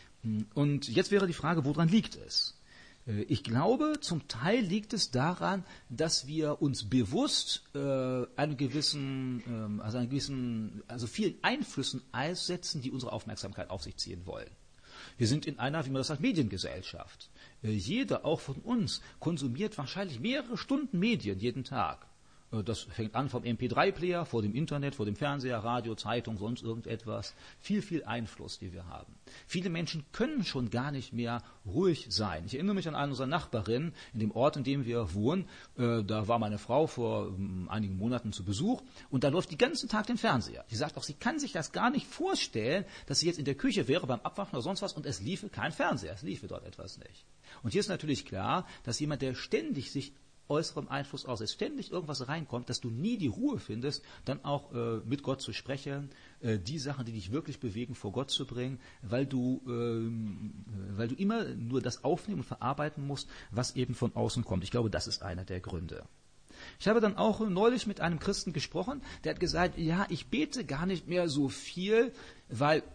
Und jetzt wäre die Frage, woran liegt es? Ich glaube, zum Teil liegt es daran, dass wir uns bewusst äh, einen gewissen, ähm, also einen gewissen, also vielen Einflüssen aussetzen, die unsere Aufmerksamkeit auf sich ziehen wollen. Wir sind in einer, wie man das sagt, Mediengesellschaft. Äh, jeder, auch von uns, konsumiert wahrscheinlich mehrere Stunden Medien jeden Tag. Das fängt an vom M P drei Player, vor dem Internet, vor dem Fernseher, Radio, Zeitung, sonst irgendetwas. Viel, viel Einfluss, die wir haben. Viele Menschen können schon gar nicht mehr ruhig sein. Ich erinnere mich an eine unserer Nachbarinnen in dem Ort, in dem wir wohnen. Äh, da war meine Frau vor ähm, einigen Monaten zu Besuch und da läuft den ganzen Tag den Fernseher. Sie sagt auch, sie kann sich das gar nicht vorstellen, dass sie jetzt in der Küche wäre beim Abwaschen oder sonst was und es liefe kein Fernseher, es liefe dort etwas nicht. Und hier ist natürlich klar, dass jemand, der ständig sich äußerem Einfluss aus ist, ständig irgendwas reinkommt, dass du nie die Ruhe findest, dann auch äh, mit Gott zu sprechen, äh, die Sachen, die dich wirklich bewegen, vor Gott zu bringen, weil du, äh, weil du immer nur das aufnehmen und verarbeiten musst, was eben von außen kommt. Ich glaube, das ist einer der Gründe. Ich habe dann auch neulich mit einem Christen gesprochen, der hat gesagt, ja, ich bete gar nicht mehr so viel, weil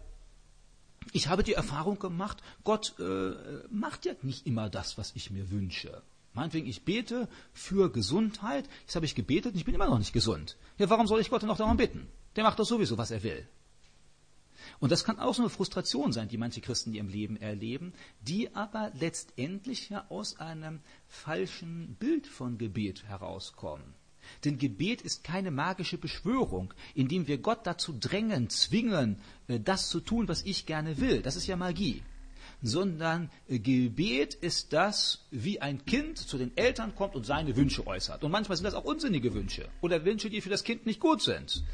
ich habe die Erfahrung gemacht, Gott äh, macht ja nicht immer das, was ich mir wünsche. Meinetwegen, ich bete für Gesundheit, jetzt habe ich gebetet und ich bin immer noch nicht gesund. Ja, warum soll ich Gott denn noch darum bitten? Der macht doch sowieso, was er will. Und das kann auch so eine Frustration sein, die manche Christen in ihrem Leben erleben, die aber letztendlich ja aus einem falschen Bild von Gebet herauskommen. Denn Gebet ist keine magische Beschwörung, indem wir Gott dazu drängen, zwingen, das zu tun, was ich gerne will. Das ist ja Magie. Sondern Gebet ist das, wie ein Kind zu den Eltern kommt und seine Wünsche äußert. Und manchmal sind das auch unsinnige Wünsche oder Wünsche, die für das Kind nicht gut sind.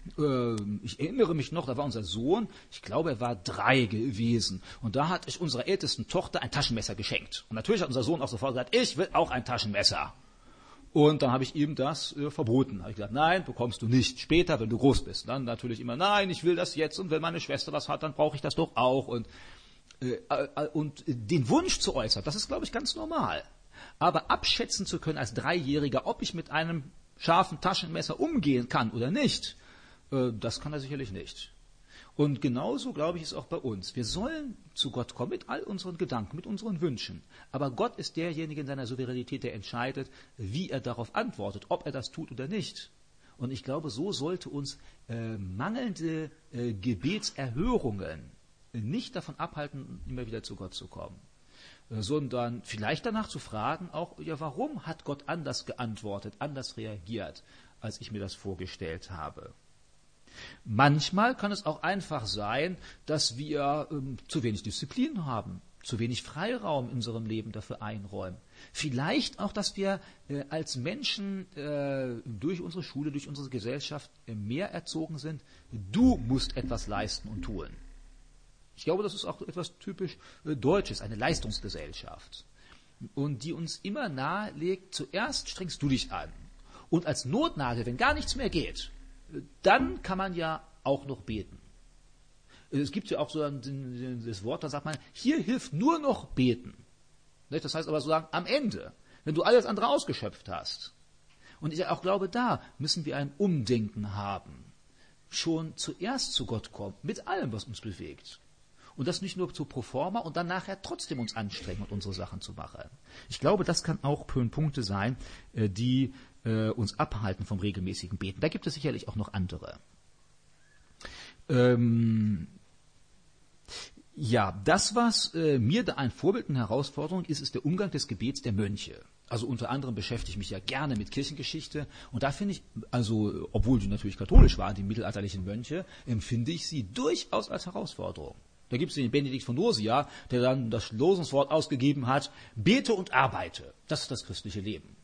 äh, ich erinnere mich noch, da war unser Sohn, ich glaube, er war drei gewesen. Und da hatte ich unserer ältesten Tochter ein Taschenmesser geschenkt. Und natürlich hat unser Sohn auch sofort gesagt, ich will auch ein Taschenmesser. Und dann habe ich ihm das äh, verboten. Habe ich gesagt, nein, bekommst du nicht. Später, wenn du groß bist. Dann natürlich immer, nein, ich will das jetzt. Und wenn meine Schwester das hat, dann brauche ich das doch auch. Und, äh, äh, und den Wunsch zu äußern, das ist, glaube ich, ganz normal. Aber abschätzen zu können als Dreijähriger, ob ich mit einem scharfen Taschenmesser umgehen kann oder nicht, äh, das kann er sicherlich nicht. Und genauso, glaube ich, ist auch bei uns. Wir sollen zu Gott kommen mit all unseren Gedanken, mit unseren Wünschen. Aber Gott ist derjenige in seiner Souveränität, der entscheidet, wie er darauf antwortet, ob er das tut oder nicht. Und ich glaube, so sollte uns äh, mangelnde äh, Gebetserhörungen nicht davon abhalten, immer wieder zu Gott zu kommen. Äh, sondern vielleicht danach zu fragen, auch, ja, warum hat Gott anders geantwortet, anders reagiert, als ich mir das vorgestellt habe. Manchmal kann es auch einfach sein, dass wir ähm, zu wenig Disziplin haben, zu wenig Freiraum in unserem Leben dafür einräumen. Vielleicht auch, dass wir äh, als Menschen äh, durch unsere Schule, durch unsere Gesellschaft äh, mehr erzogen sind. Du musst etwas leisten und tun. Ich glaube, das ist auch etwas typisch äh, Deutsches, eine Leistungsgesellschaft. Und die uns immer nahelegt, zuerst strengst du dich an. Und als Notnagel, wenn gar nichts mehr geht, dann kann man ja auch noch beten. Es gibt ja auch so ein, das Wort, da sagt man, hier hilft nur noch beten. Das heißt aber sozusagen am Ende, wenn du alles andere ausgeschöpft hast. Und ich auch glaube, da müssen wir ein Umdenken haben. Schon zuerst zu Gott kommen, mit allem, was uns bewegt. Und das nicht nur zu Proforma und dann nachher trotzdem uns anstrengen und unsere Sachen zu machen. Ich glaube, das kann auch Punkte sein, die uns abhalten vom regelmäßigen Beten. Da gibt es sicherlich auch noch andere. Ähm, ja, das, was äh, mir da ein Vorbild und Herausforderung ist, ist der Umgang des Gebets der Mönche. Also unter anderem beschäftige ich mich ja gerne mit Kirchengeschichte und da finde ich, also obwohl die natürlich katholisch waren, die mittelalterlichen Mönche, empfinde ich sie durchaus als Herausforderung. Da gibt es den Benedikt von Nursia, der dann das Losungswort ausgegeben hat, bete und arbeite. Das ist das christliche Leben.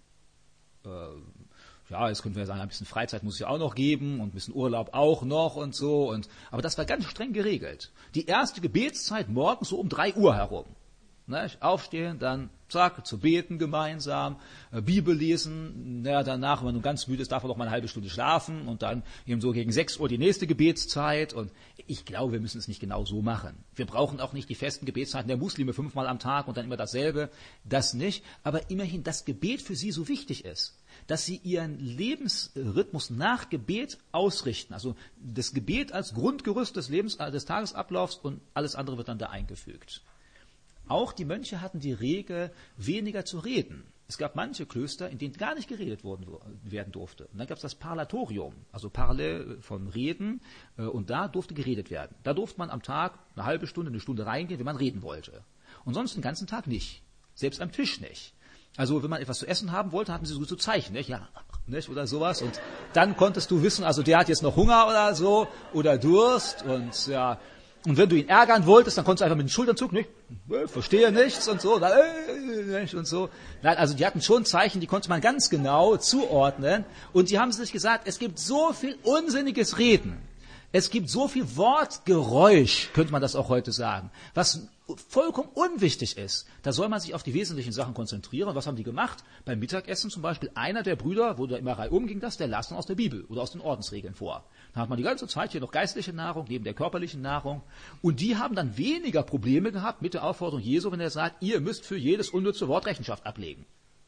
Ja, jetzt können wir sagen, ein bisschen Freizeit muss es ja auch noch geben und ein bisschen Urlaub auch noch und so. Und, aber das war ganz streng geregelt. Die erste Gebetszeit morgens so um drei Uhr herum. Ne, aufstehen, dann zack, zu beten gemeinsam, äh, Bibel lesen. Naja, danach, wenn man nun ganz müde ist, darf man noch mal eine halbe Stunde schlafen und dann eben so gegen sechs Uhr die nächste Gebetszeit. Und ich glaube, wir müssen es nicht genau so machen. Wir brauchen auch nicht die festen Gebetszeiten der Muslime fünfmal am Tag und dann immer dasselbe. Das nicht. Aber immerhin, das Gebet für sie so wichtig ist, dass sie ihren Lebensrhythmus nach Gebet ausrichten. Also das Gebet als Grundgerüst des Lebens, des Tagesablaufs und alles andere wird dann da eingefügt. Auch die Mönche hatten die Regel, weniger zu reden. Es gab manche Klöster, in denen gar nicht geredet worden, werden durfte. Und dann gab es das Parlatorium, also Parle von Reden, und da durfte geredet werden. Da durfte man am Tag eine halbe Stunde, eine Stunde reingehen, wenn man reden wollte. Und sonst den ganzen Tag nicht. Selbst am Tisch nicht. Also wenn man etwas zu essen haben wollte, hatten sie so, so Zeichen, nicht? Ja, nicht? Oder sowas. Und dann konntest du wissen, also der hat jetzt noch Hunger oder so, oder Durst, und ja. Und wenn du ihn ärgern wolltest, dann konntest du einfach mit den Schultern zucken, nicht? Verstehe nichts und so, dann, äh, und so. Nein, also die hatten schon Zeichen, die konnte man ganz genau zuordnen. Und die haben sich gesagt, es gibt so viel unsinniges Reden. Es gibt so viel Wortgeräusch, könnte man das auch heute sagen, was vollkommen unwichtig ist. Da soll man sich auf die wesentlichen Sachen konzentrieren. Und was haben die gemacht? Beim Mittagessen zum Beispiel, einer der Brüder, wo da immer reihum ging das, der las dann aus der Bibel oder aus den Ordensregeln vor. Da hat man die ganze Zeit hier noch geistliche Nahrung, neben der körperlichen Nahrung. Und die haben dann weniger Probleme gehabt mit der Aufforderung Jesu, wenn er sagt, ihr müsst für jedes unnütze Wort Rechenschaft ablegen.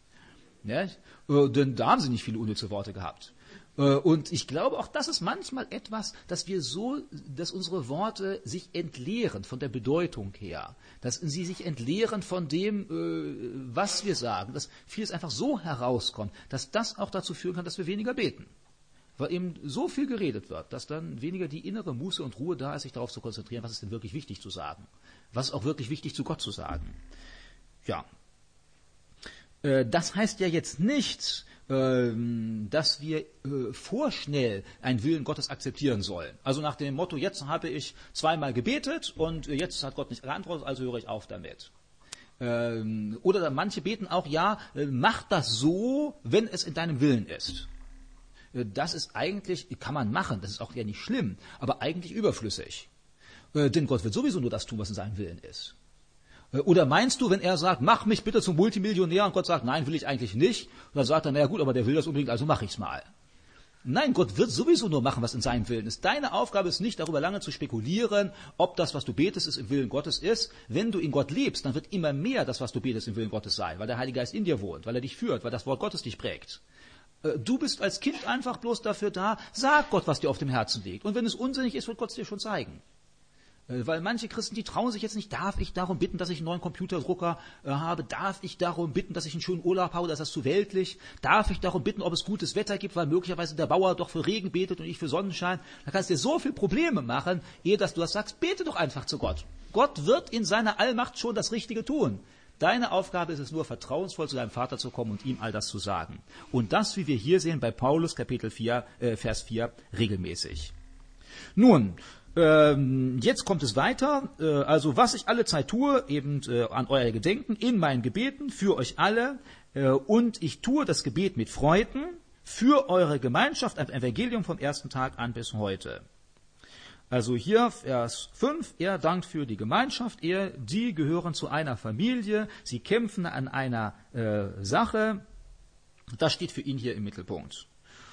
Ja? Denn da haben sie nicht viele unnütze Worte gehabt. Und ich glaube, auch das ist manchmal etwas, dass wir so, dass unsere Worte sich entleeren von der Bedeutung her, dass sie sich entleeren von dem, was wir sagen, dass vieles einfach so herauskommt, dass das auch dazu führen kann, dass wir weniger beten. Weil eben so viel geredet wird, dass dann weniger die innere Muße und Ruhe da ist, sich darauf zu konzentrieren, was ist denn wirklich wichtig zu sagen, was ist auch wirklich wichtig zu Gott zu sagen. Ja, das heißt ja jetzt nicht, dass wir vorschnell einen Willen Gottes akzeptieren sollen. Also nach dem Motto, jetzt habe ich zweimal gebetet und jetzt hat Gott nicht geantwortet, also höre ich auf damit. Oder manche beten auch, ja, mach das so, wenn es in deinem Willen ist. das ist eigentlich, kann man machen, das ist auch ja nicht schlimm, aber eigentlich überflüssig. Denn Gott wird sowieso nur das tun, was in seinem Willen ist. Oder meinst du, wenn er sagt, mach mich bitte zum Multimillionär, und Gott sagt, nein, will ich eigentlich nicht, und dann sagt er, naja gut, aber der will das unbedingt, also mach ich's mal. Nein, Gott wird sowieso nur machen, was in seinem Willen ist. Deine Aufgabe ist nicht, darüber lange zu spekulieren, ob das, was du betest, ist, im Willen Gottes ist. Wenn du in Gott lebst, dann wird immer mehr das, was du betest, im Willen Gottes sein, weil der Heilige Geist in dir wohnt, weil er dich führt, weil das Wort Gottes dich prägt. Du bist als Kind einfach bloß dafür da, sag Gott, was dir auf dem Herzen liegt. Und wenn es unsinnig ist, wird Gott es dir schon zeigen. Weil manche Christen, die trauen sich jetzt nicht, darf ich darum bitten, dass ich einen neuen Computerdrucker äh, habe? Darf ich darum bitten, dass ich einen schönen Urlaub habe, dass das zu weltlich? Darf ich darum bitten, ob es gutes Wetter gibt, weil möglicherweise der Bauer doch für Regen betet und ich für Sonnenschein? Da kannst du dir so viele Probleme machen, ehe dass du das sagst, bete doch einfach zu Gott. Gott wird in seiner Allmacht schon das Richtige tun. Deine Aufgabe ist es nur, vertrauensvoll zu deinem Vater zu kommen und ihm all das zu sagen. Und das, wie wir hier sehen, bei Paulus, Kapitel vier, äh, Vers vier, regelmäßig. Nun, Ähm, jetzt kommt es weiter, äh, also was ich alle Zeit tue, eben äh, an euer Gedenken, in meinen Gebeten, für euch alle, äh, und ich tue das Gebet mit Freuden, für eure Gemeinschaft, am Evangelium vom ersten Tag an bis heute. Also hier Vers fünf, er dankt für die Gemeinschaft, er, die gehören zu einer Familie, sie kämpfen an einer äh, Sache, das steht für ihn hier im Mittelpunkt.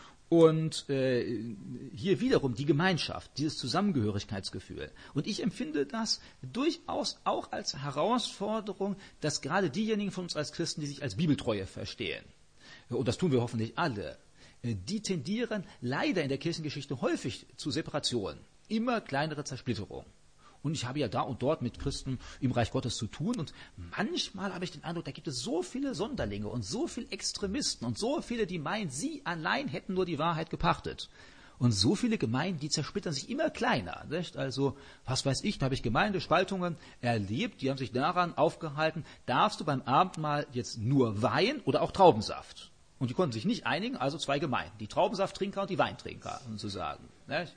Und äh, hier wiederum die Gemeinschaft, dieses Zusammengehörigkeitsgefühl. Und ich empfinde das durchaus auch als Herausforderung, dass gerade diejenigen von uns als Christen, die sich als Bibeltreue verstehen, und das tun wir hoffentlich alle, die tendieren leider in der Kirchengeschichte häufig zu Separationen, immer kleinere Zersplitterungen. Und ich habe ja da und dort mit Christen im Reich Gottes zu tun. Und manchmal habe ich den Eindruck, da gibt es so viele Sonderlinge und so viele Extremisten und so viele, die meinen, sie allein hätten nur die Wahrheit gepachtet. Und so viele Gemeinden, die zersplittern sich immer kleiner. Nicht? Also, was weiß ich, da habe ich Gemeindespaltungen erlebt, die haben sich daran aufgehalten, darfst du beim Abendmahl jetzt nur Wein oder auch Traubensaft? Und die konnten sich nicht einigen, also zwei Gemeinden, die Traubensafttrinker und die Weintrinker, sozusagen. Nicht?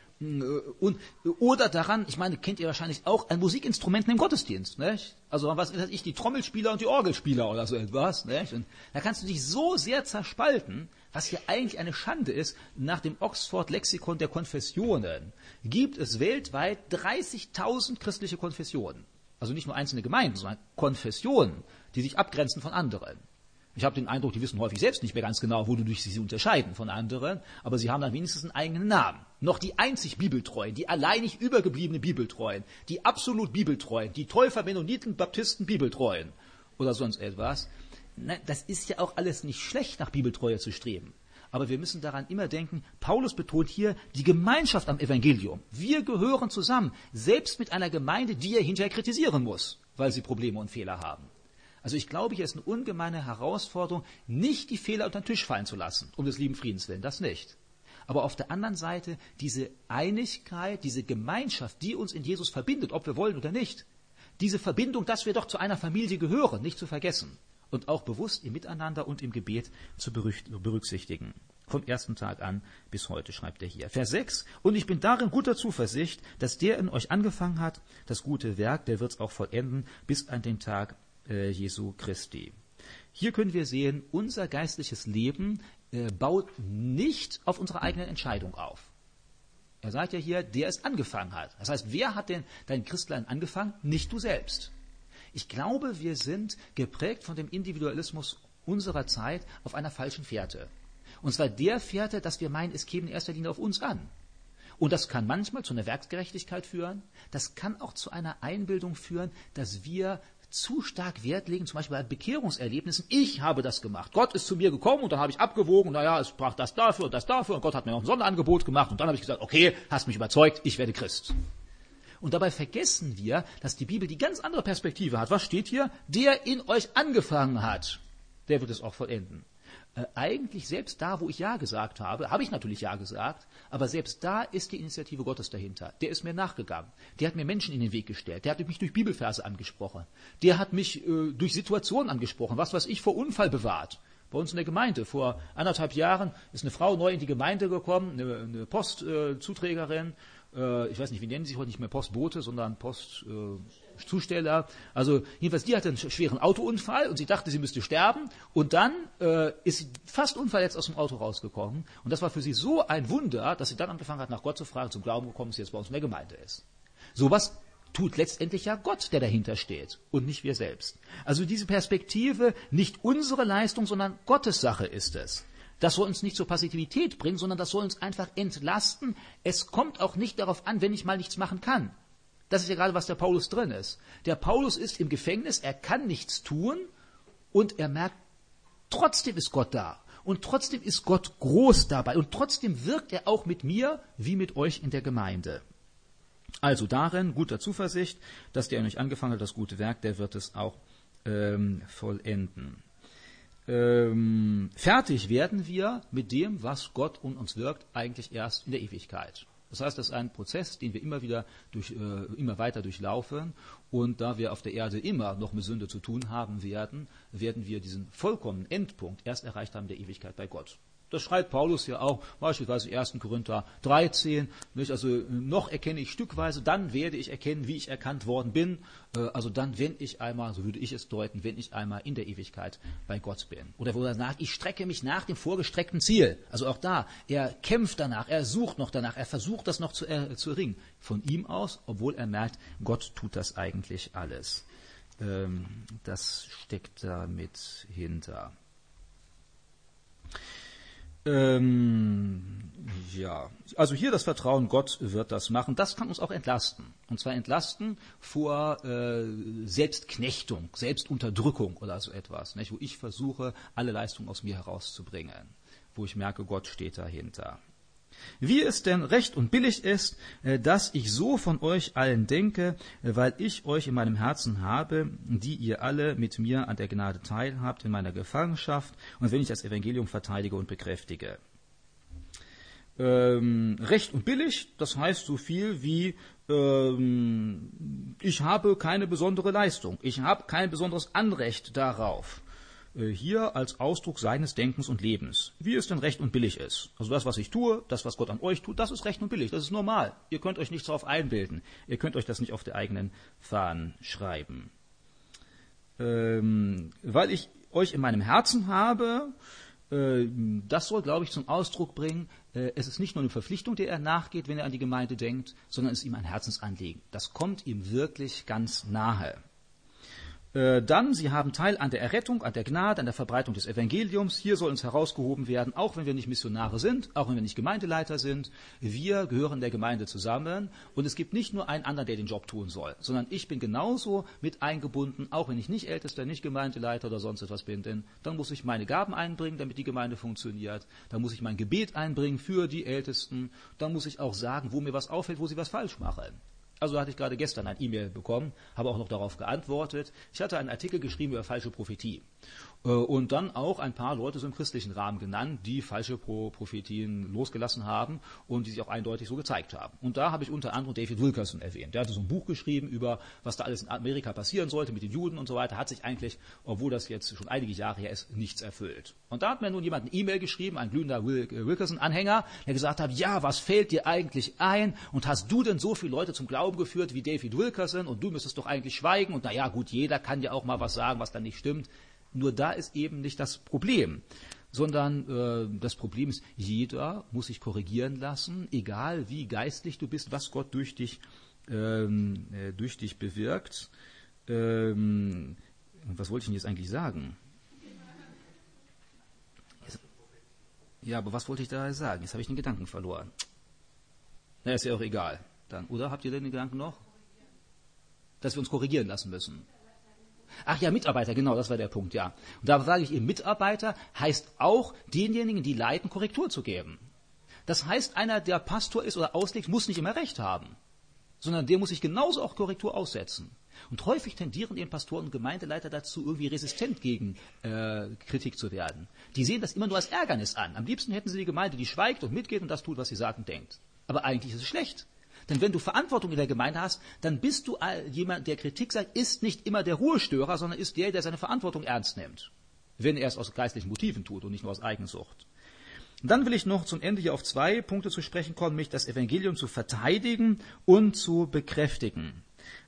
Und, oder daran, ich meine, kennt ihr wahrscheinlich auch an Musikinstrumenten im Gottesdienst, nicht? Also was weiß ich, die Trommelspieler und die Orgelspieler oder so etwas, nicht? Und da kannst du dich so sehr zerspalten, was hier eigentlich eine Schande ist. Nach dem Oxford-Lexikon der Konfessionen gibt es weltweit dreißigtausend christliche Konfessionen. Also nicht nur einzelne Gemeinden, sondern Konfessionen, die sich abgrenzen von anderen. Ich habe den Eindruck, die wissen häufig selbst nicht mehr ganz genau, wodurch sie sich unterscheiden von anderen, aber sie haben dann wenigstens einen eigenen Namen. Noch die einzig Bibeltreuen, die alleinig übergebliebene Bibeltreuen, die absolut Bibeltreuen, die Täufer, Mennoniten, Baptisten, Bibeltreuen oder sonst etwas. Na, das ist ja auch alles nicht schlecht, nach Bibeltreue zu streben. Aber wir müssen daran immer denken, Paulus betont hier die Gemeinschaft am Evangelium. Wir gehören zusammen, selbst mit einer Gemeinde, die er hinterher kritisieren muss, weil sie Probleme und Fehler haben. Also ich glaube, hier ist eine ungemeine Herausforderung, nicht die Fehler unter den Tisch fallen zu lassen, um des lieben Friedens willen, das nicht. Aber auf der anderen Seite diese Einigkeit, diese Gemeinschaft, die uns in Jesus verbindet, ob wir wollen oder nicht, diese Verbindung, dass wir doch zu einer Familie gehören, nicht zu vergessen und auch bewusst im Miteinander und im Gebet zu berücksichtigen. Vom ersten Tag an bis heute, schreibt er hier. Vers sechs, und ich bin darin guter Zuversicht, dass der in euch angefangen hat, das gute Werk, der wird es auch vollenden, bis an den Tag Jesu Christi. Hier können wir sehen, unser geistliches Leben äh, baut nicht auf unsere eigene Entscheidung auf. Er sagt ja hier, der es angefangen hat. Das heißt, wer hat denn dein Christlein angefangen? Nicht du selbst. Ich glaube, wir sind geprägt von dem Individualismus unserer Zeit auf einer falschen Fährte. Und zwar der Fährte, dass wir meinen, es käme in erster Linie auf uns an. Und das kann manchmal zu einer Werksgerechtigkeit führen. Das kann auch zu einer Einbildung führen, dass wir zu stark Wert legen, zum Beispiel bei Bekehrungserlebnissen. Ich habe das gemacht. Gott ist zu mir gekommen und dann habe ich abgewogen, naja, es braucht das dafür und das dafür und Gott hat mir noch ein Sonderangebot gemacht und dann habe ich gesagt, okay, hast mich überzeugt, ich werde Christ. Und dabei vergessen wir, dass die Bibel die ganz andere Perspektive hat. Was steht hier? Der in euch angefangen hat, der wird es auch vollenden. Äh, eigentlich selbst da, wo ich Ja gesagt habe, habe ich natürlich Ja gesagt, aber selbst da ist die Initiative Gottes dahinter. Der ist mir nachgegangen. Der hat mir Menschen in den Weg gestellt. Der hat mich durch Bibelverse angesprochen. Der hat mich äh, durch Situationen angesprochen. Was weiß ich, vor Unfall bewahrt. Bei uns in der Gemeinde. Vor anderthalb Jahren ist eine Frau neu in die Gemeinde gekommen, eine, eine Postzuträgerin. Äh, ich weiß nicht, wie nennen sie sich heute nicht mehr Postbote, sondern Post... Äh, Zusteller. Also jedenfalls, die hatte einen schweren Autounfall und sie dachte, sie müsste sterben. Und dann äh, ist sie fast unverletzt aus dem Auto rausgekommen. Und das war für sie so ein Wunder, dass sie dann angefangen hat, nach Gott zu fragen, zum Glauben gekommen ist, jetzt bei uns in der Gemeinde ist. Sowas tut letztendlich ja Gott, der dahinter steht und nicht wir selbst. Also diese Perspektive, nicht unsere Leistung, sondern Gottes Sache ist es. Das soll uns nicht zur Passivität bringen, sondern das soll uns einfach entlasten. Es kommt auch nicht darauf an, wenn ich mal nichts machen kann. Das ist ja gerade, was der Paulus drin ist. Der Paulus ist im Gefängnis, er kann nichts tun und er merkt, trotzdem ist Gott da. Und trotzdem ist Gott groß dabei. Und trotzdem wirkt er auch mit mir wie mit euch in der Gemeinde. Also darin guter Zuversicht, dass der an euch angefangen hat, das gute Werk, der wird es auch ähm, vollenden. Ähm, fertig werden wir mit dem, was Gott in uns wirkt, eigentlich erst in der Ewigkeit. Das heißt, das ist ein Prozess, den wir immer wieder durch, äh, immer weiter durchlaufen. Und da wir auf der Erde immer noch mit Sünde zu tun haben werden, werden wir diesen vollkommenen Endpunkt erst erreicht haben der Ewigkeit bei Gott. Das schreibt Paulus ja auch, beispielsweise erster Korinther dreizehn, nicht? Also noch erkenne ich stückweise, dann werde ich erkennen, wie ich erkannt worden bin. Also dann, wenn ich einmal, so würde ich es deuten, wenn ich einmal in der Ewigkeit bei Gott bin. Oder wo er sagt, ich strecke mich nach dem vorgestreckten Ziel. Also auch da, er kämpft danach, er sucht noch danach, er versucht das noch zu, äh, zu erringen. Von ihm aus, obwohl er merkt, Gott tut das eigentlich alles. Ähm, das steckt da mit hinter. Ähm, ja, also hier das Vertrauen, Gott wird das machen, das kann uns auch entlasten. Und zwar entlasten vor äh, Selbstknechtung, Selbstunterdrückung oder so etwas, nicht? Wo ich versuche, alle Leistungen aus mir herauszubringen, wo ich merke, Gott steht dahinter. Wie es denn recht und billig ist, dass ich so von euch allen denke, weil ich euch in meinem Herzen habe, die ihr alle mit mir an der Gnade teilhabt in meiner Gefangenschaft und wenn ich das Evangelium verteidige und bekräftige. Ähm, recht und billig, das heißt so viel wie ähm, ich habe keine besondere Leistung, ich habe kein besonderes Anrecht darauf. Hier als Ausdruck seines Denkens und Lebens, wie es denn recht und billig ist. Also das, was ich tue, das, was Gott an euch tut, das ist recht und billig, das ist normal. Ihr könnt euch nichts darauf einbilden, ihr könnt euch das nicht auf die eigenen Fahnen schreiben. Ähm, weil ich euch in meinem Herzen habe, äh, das soll, glaube ich, zum Ausdruck bringen, äh, es ist nicht nur eine Verpflichtung, der er nachgeht, wenn er an die Gemeinde denkt, sondern es ist ihm ein Herzensanliegen. Das kommt ihm wirklich ganz nahe. Dann, sie haben Teil an der Errettung, an der Gnade, an der Verbreitung des Evangeliums. Hier soll uns herausgehoben werden, auch wenn wir nicht Missionare sind, auch wenn wir nicht Gemeindeleiter sind. Wir gehören der Gemeinde zusammen und es gibt nicht nur einen anderen, der den Job tun soll, sondern ich bin genauso mit eingebunden, auch wenn ich nicht Ältester, nicht Gemeindeleiter oder sonst etwas bin, denn dann muss ich meine Gaben einbringen, damit die Gemeinde funktioniert. Dann muss ich mein Gebet einbringen für die Ältesten. Dann muss ich auch sagen, wo mir was auffällt, wo sie was falsch machen. Also hatte ich gerade gestern ein E-Mail bekommen, habe auch noch darauf geantwortet. Ich hatte einen Artikel geschrieben über falsche Prophetie. Und dann auch ein paar Leute so im christlichen Rahmen genannt, die falsche Prophetien losgelassen haben und die sich auch eindeutig so gezeigt haben. Und da habe ich unter anderem David Wilkerson erwähnt. Der hatte so ein Buch geschrieben über, was da alles in Amerika passieren sollte mit den Juden und so weiter. Hat sich eigentlich, obwohl das jetzt schon einige Jahre her ist, nichts erfüllt. Und da hat mir nun jemand eine E-Mail geschrieben, ein glühender Wilkerson-Anhänger, der gesagt hat, ja, was fällt dir eigentlich ein? Und hast du denn so viele Leute zum Glauben geführt wie David Wilkerson? Und du müsstest doch eigentlich schweigen. Und naja, gut, jeder kann ja auch mal was sagen, was dann nicht stimmt. Nur da ist eben nicht das Problem, sondern äh, das Problem ist, jeder muss sich korrigieren lassen, egal wie geistlich du bist, was Gott durch dich, ähm, äh, durch dich bewirkt. Ähm, was wollte ich denn jetzt eigentlich sagen? Ja, aber was wollte ich da sagen? Jetzt habe ich den Gedanken verloren. Na, ist ja auch egal. Dann, oder habt ihr denn den Gedanken noch? Dass wir uns korrigieren lassen müssen. Ach ja, Mitarbeiter, genau, das war der Punkt, ja. Und da sage ich eben, Mitarbeiter heißt auch, denjenigen, die leiten, Korrektur zu geben. Das heißt, einer, der Pastor ist oder auslegt, muss nicht immer recht haben, sondern der muss sich genauso auch Korrektur aussetzen. Und häufig tendieren eben Pastoren und Gemeindeleiter dazu, irgendwie resistent gegen äh, Kritik zu werden. Die sehen das immer nur als Ärgernis an. Am liebsten hätten sie die Gemeinde, die schweigt und mitgeht und das tut, was sie sagt und denkt. Aber eigentlich ist es schlecht. Denn wenn du Verantwortung in der Gemeinde hast, dann bist du jemand, der Kritik sagt, ist nicht immer der Ruhestörer, sondern ist der, der seine Verantwortung ernst nimmt. Wenn er es aus geistlichen Motiven tut und nicht nur aus Eigensucht. Und dann will ich noch zum Ende hier auf zwei Punkte zu sprechen kommen, nämlich das Evangelium zu verteidigen und zu bekräftigen.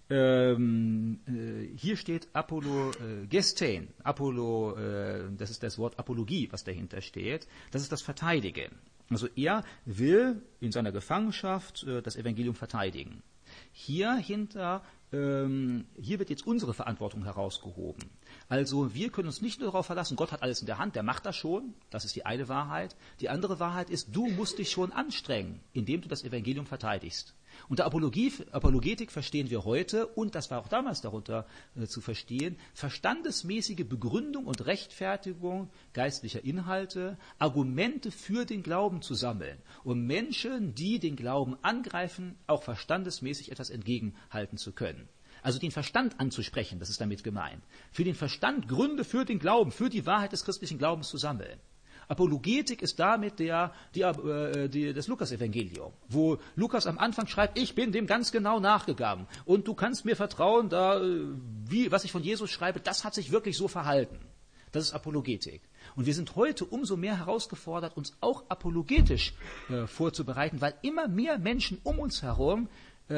Ähm, äh, hier steht Apologestein. Apollo, äh, das ist das Wort Apologie, was dahinter steht. Das ist das Verteidigen. Also er will in seiner Gefangenschaft äh, das Evangelium verteidigen. Hier hinter, ähm, hier wird jetzt unsere Verantwortung herausgehoben. Also wir können uns nicht nur darauf verlassen, Gott hat alles in der Hand, der macht das schon, das ist die eine Wahrheit. Die andere Wahrheit ist, du musst dich schon anstrengen, indem du das Evangelium verteidigst. Unter Apologie, Apologetik verstehen wir heute, und das war auch damals darunter äh, zu verstehen, verstandesmäßige Begründung und Rechtfertigung geistlicher Inhalte, Argumente für den Glauben zu sammeln, um Menschen, die den Glauben angreifen, auch verstandesmäßig etwas entgegenhalten zu können. Also den Verstand anzusprechen, das ist damit gemeint. Für den Verstand Gründe für den Glauben, für die Wahrheit des christlichen Glaubens zu sammeln. Apologetik ist damit der, die, äh, die, das Lukas-Evangelium, wo Lukas am Anfang schreibt, ich bin dem ganz genau nachgegangen und du kannst mir vertrauen, da, wie, was ich von Jesus schreibe, das hat sich wirklich so verhalten. Das ist Apologetik. Und wir sind heute umso mehr herausgefordert, uns auch apologetisch äh, vorzubereiten, weil immer mehr Menschen um uns herum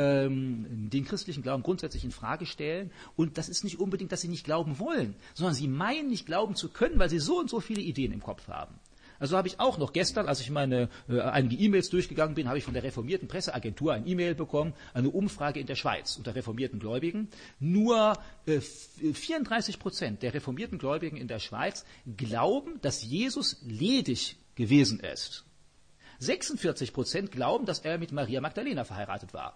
den christlichen Glauben grundsätzlich in Frage stellen. Und das ist nicht unbedingt, dass sie nicht glauben wollen, sondern sie meinen, nicht glauben zu können, weil sie so und so viele Ideen im Kopf haben. Also habe ich auch noch gestern, als ich meine äh, einige E-Mails durchgegangen bin, habe ich von der reformierten Presseagentur ein E-Mail bekommen, eine Umfrage in der Schweiz unter reformierten Gläubigen. Nur äh, vierunddreißig Prozent der reformierten Gläubigen in der Schweiz glauben, dass Jesus ledig gewesen ist. sechsundvierzig Prozent glauben, dass er mit Maria Magdalena verheiratet war.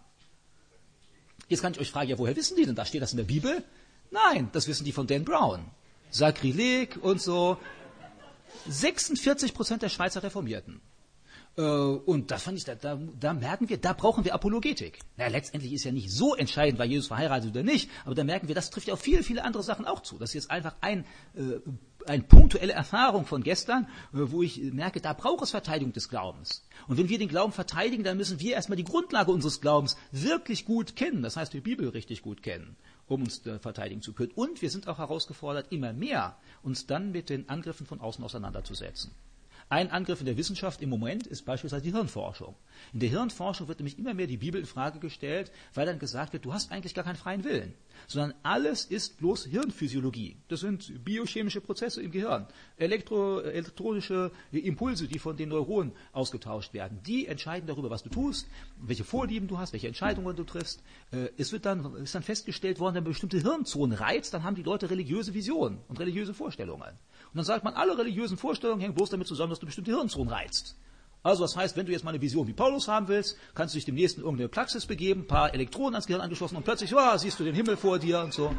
Jetzt kann ich euch fragen, ja, woher wissen die denn das? Steht das in der Bibel? Nein, das wissen die von Dan Brown. Sakrileg und so. sechsundvierzig Prozent der Schweizer Reformierten. Äh, und das fand ich, da, da, da merken wir, da brauchen wir Apologetik. Na, letztendlich ist ja nicht so entscheidend, war Jesus verheiratet oder nicht, aber da merken wir, das trifft ja auf viele, viele andere Sachen auch zu. Das ist jetzt einfach ein, äh, eine punktuelle Erfahrung von gestern, äh, wo ich merke, da braucht es Verteidigung des Glaubens. Und wenn wir den Glauben verteidigen, dann müssen wir erstmal die Grundlage unseres Glaubens wirklich gut kennen, das heißt die Bibel richtig gut kennen, um uns äh, verteidigen zu können. Und wir sind auch herausgefordert, immer mehr uns dann mit den Angriffen von außen auseinanderzusetzen. Ein Angriff in der Wissenschaft im Moment ist beispielsweise die Hirnforschung. In der Hirnforschung wird nämlich immer mehr die Bibel in Frage gestellt, weil dann gesagt wird, du hast eigentlich gar keinen freien Willen, sondern alles ist bloß Hirnphysiologie. Das sind biochemische Prozesse im Gehirn, Elektro, elektronische Impulse, die von den Neuronen ausgetauscht werden. Die entscheiden darüber, was du tust, welche Vorlieben du hast, welche Entscheidungen du triffst. Es wird dann, ist dann festgestellt worden, wenn man bestimmte Hirnzonen reizt, dann haben die Leute religiöse Visionen und religiöse Vorstellungen. Und dann sagt man, alle religiösen Vorstellungen hängen bloß damit zusammen, dass du bestimmte Hirnzonen reizt. Also das heißt, wenn du jetzt mal eine Vision wie Paulus haben willst, kannst du dich demnächst in irgendeine Praxis begeben, ein paar Elektronen ans Gehirn angeschlossen und plötzlich, oh, siehst du den Himmel vor dir und so.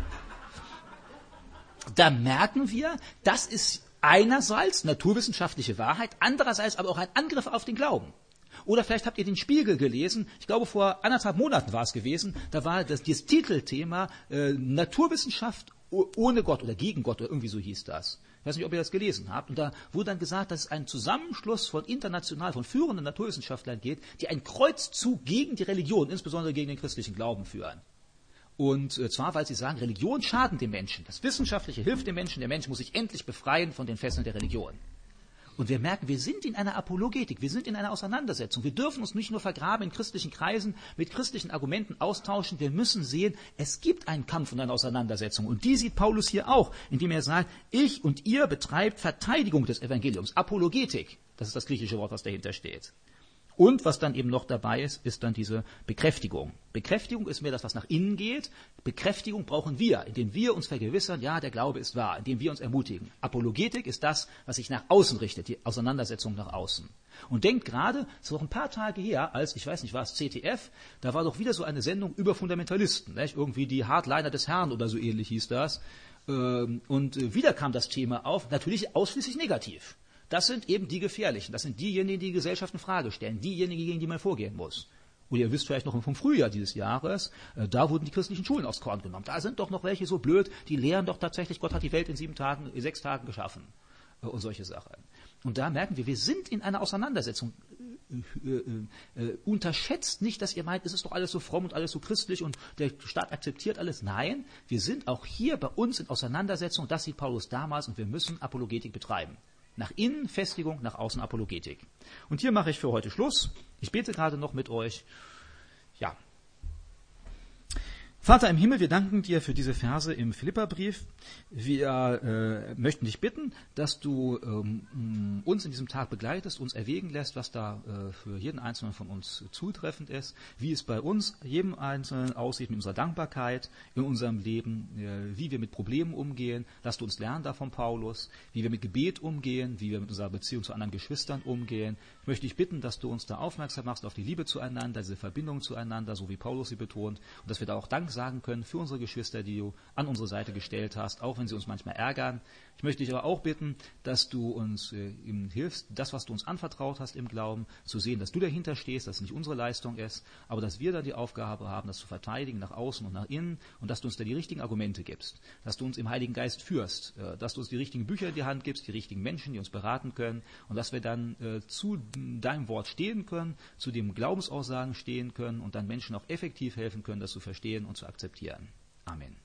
Da merken wir, das ist einerseits naturwissenschaftliche Wahrheit, andererseits aber auch ein Angriff auf den Glauben. Oder vielleicht habt ihr den Spiegel gelesen, ich glaube vor anderthalb Monaten war es gewesen, da war das, das Titelthema äh, Naturwissenschaft ohne Gott oder gegen Gott oder irgendwie so hieß das. Ich weiß nicht, ob ihr das gelesen habt. Und da wurde dann gesagt, dass es einen Zusammenschluss von international, von führenden Naturwissenschaftlern geht, die einen Kreuzzug gegen die Religion, insbesondere gegen den christlichen Glauben führen. Und äh, zwar, weil sie sagen, Religion schadet dem Menschen. Das Wissenschaftliche hilft dem Menschen. Der Mensch muss sich endlich befreien von den Fesseln der Religion. Und wir merken, wir sind in einer Apologetik, wir sind in einer Auseinandersetzung. Wir dürfen uns nicht nur vergraben in christlichen Kreisen, mit christlichen Argumenten austauschen. Wir müssen sehen, es gibt einen Kampf und eine Auseinandersetzung. Und die sieht Paulus hier auch, indem er sagt, ich und ihr betreibt Verteidigung des Evangeliums, Apologetik. Das ist das griechische Wort, was dahinter steht. Und was dann eben noch dabei ist, ist dann diese Bekräftigung. Bekräftigung ist mehr das, was nach innen geht. Bekräftigung brauchen wir, indem wir uns vergewissern, ja, der Glaube ist wahr, indem wir uns ermutigen. Apologetik ist das, was sich nach außen richtet, die Auseinandersetzung nach außen. Und denkt gerade, es ist noch ein paar Tage her, als, ich weiß nicht, war es C T F, da war doch wieder so eine Sendung über Fundamentalisten, nicht? Irgendwie die Hardliner des Herrn oder so ähnlich hieß das. Und wieder kam das Thema auf, natürlich ausschließlich negativ. Das sind eben die Gefährlichen. Das sind diejenigen, die die Gesellschaft in Frage stellen. Diejenigen, gegen die man vorgehen muss. Und ihr wisst vielleicht noch vom Frühjahr dieses Jahres, äh, da wurden die christlichen Schulen aufs Korn genommen. Da sind doch noch welche so blöd, die lehren doch tatsächlich, Gott hat die Welt in sieben Tagen, in sechs Tagen geschaffen. Äh, und solche Sachen. Und da merken wir, wir sind in einer Auseinandersetzung. Äh, äh, äh, unterschätzt nicht, dass ihr meint, es ist doch alles so fromm und alles so christlich und der Staat akzeptiert alles. Nein, wir sind auch hier bei uns in Auseinandersetzung. Das sieht Paulus damals und wir müssen Apologetik betreiben. Nach innen Festigung, nach außen Apologetik. Und hier mache ich für heute Schluss. Ich bete gerade noch mit euch. Ja. Vater im Himmel, wir danken dir für diese Verse im Philipperbrief. Wir äh, möchten dich bitten, dass du ähm, uns in diesem Tag begleitest, uns erwägen lässt, was da äh, für jeden Einzelnen von uns zutreffend ist, wie es bei uns, jedem Einzelnen aussieht mit unserer Dankbarkeit in unserem Leben, äh, wie wir mit Problemen umgehen. Lass du uns lernen da von Paulus, wie wir mit Gebet umgehen, wie wir mit unserer Beziehung zu anderen Geschwistern umgehen. Ich möchte dich bitten, dass du uns da aufmerksam machst auf die Liebe zueinander, diese Verbindung zueinander, so wie Paulus sie betont, und dass wir da auch Dank sagen können für unsere Geschwister, die du an unsere Seite gestellt hast, auch wenn sie uns manchmal ärgern. Ich möchte dich aber auch bitten, dass du uns äh, hilfst, das, was du uns anvertraut hast im Glauben, zu sehen, dass du dahinter stehst, dass es nicht unsere Leistung ist, aber dass wir dann die Aufgabe haben, das zu verteidigen nach außen und nach innen, und dass du uns da die richtigen Argumente gibst, dass du uns im Heiligen Geist führst, äh, dass du uns die richtigen Bücher in die Hand gibst, die richtigen Menschen, die uns beraten können, und dass wir dann äh, zu deinem Wort stehen können, zu dem Glaubensaussagen stehen können und dann Menschen auch effektiv helfen können, das zu verstehen und zu akzeptieren. Amen.